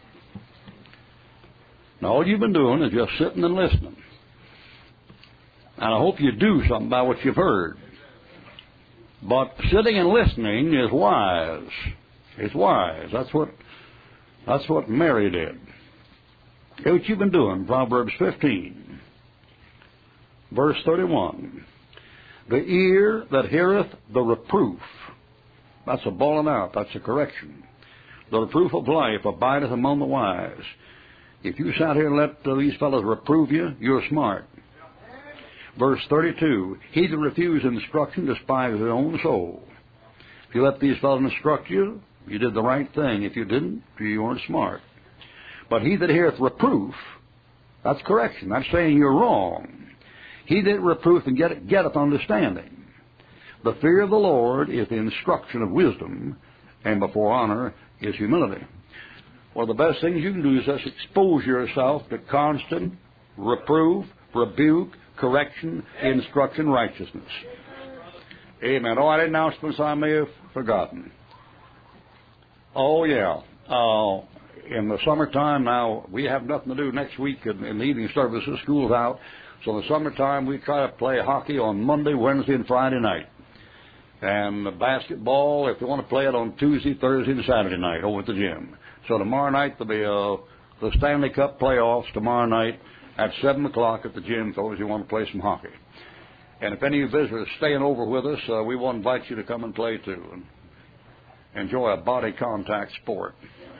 Now, all you've been doing is just sitting and listening. And I hope you do something about what you've heard. But sitting and listening is wise. It's wise. That's what, that's what Mary did. Here's what you've been doing, Proverbs fifteen. Verse thirty-one, the ear that heareth the reproof, that's a bawling out, that's a correction. The reproof of life abideth among the wise. If you sat here and let uh, these fellows reprove you, you're smart. Verse thirty-two, he that refused instruction despises his own soul. If you let these fellows instruct you, you did the right thing. If you didn't, you weren't smart. But he that heareth reproof, that's correction. That's saying you're wrong. He that reproof and get, getteth understanding. The fear of the Lord is the instruction of wisdom, and before honor is humility. One of the best things you can do is just expose yourself to constant reproof, rebuke, correction, instruction, righteousness. Amen. Oh, I had announcements I may have forgotten. Oh, yeah. Uh, in the summertime now, we have nothing to do next week in, in the evening services. School's out. So in the summertime, we try to play hockey on Monday, Wednesday, and Friday night. And the basketball, if you want to play it on Tuesday, Thursday, and Saturday night over at the gym. So tomorrow night, there'll be uh, the Stanley Cup playoffs tomorrow night at seven o'clock at the gym for those who want to play some hockey. And if any of you visitors are staying over with us, uh, we want to invite you to come and play too and enjoy a body contact sport.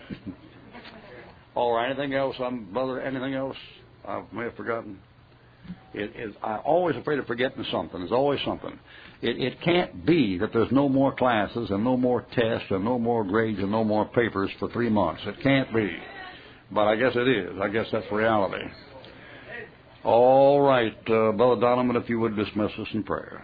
All right, anything else, um, brother, anything else I may have forgotten? It is, I'm always afraid of forgetting something. There's always something. It, it can't be that there's no more classes and no more tests and no more grades and no more papers for three months. It can't be. But I guess it is. I guess that's reality. All right, uh, Brother Donovan, if you would dismiss us in prayer.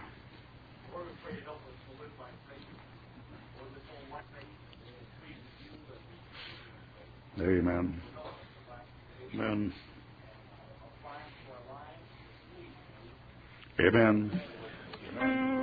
Amen. Amen. Amen.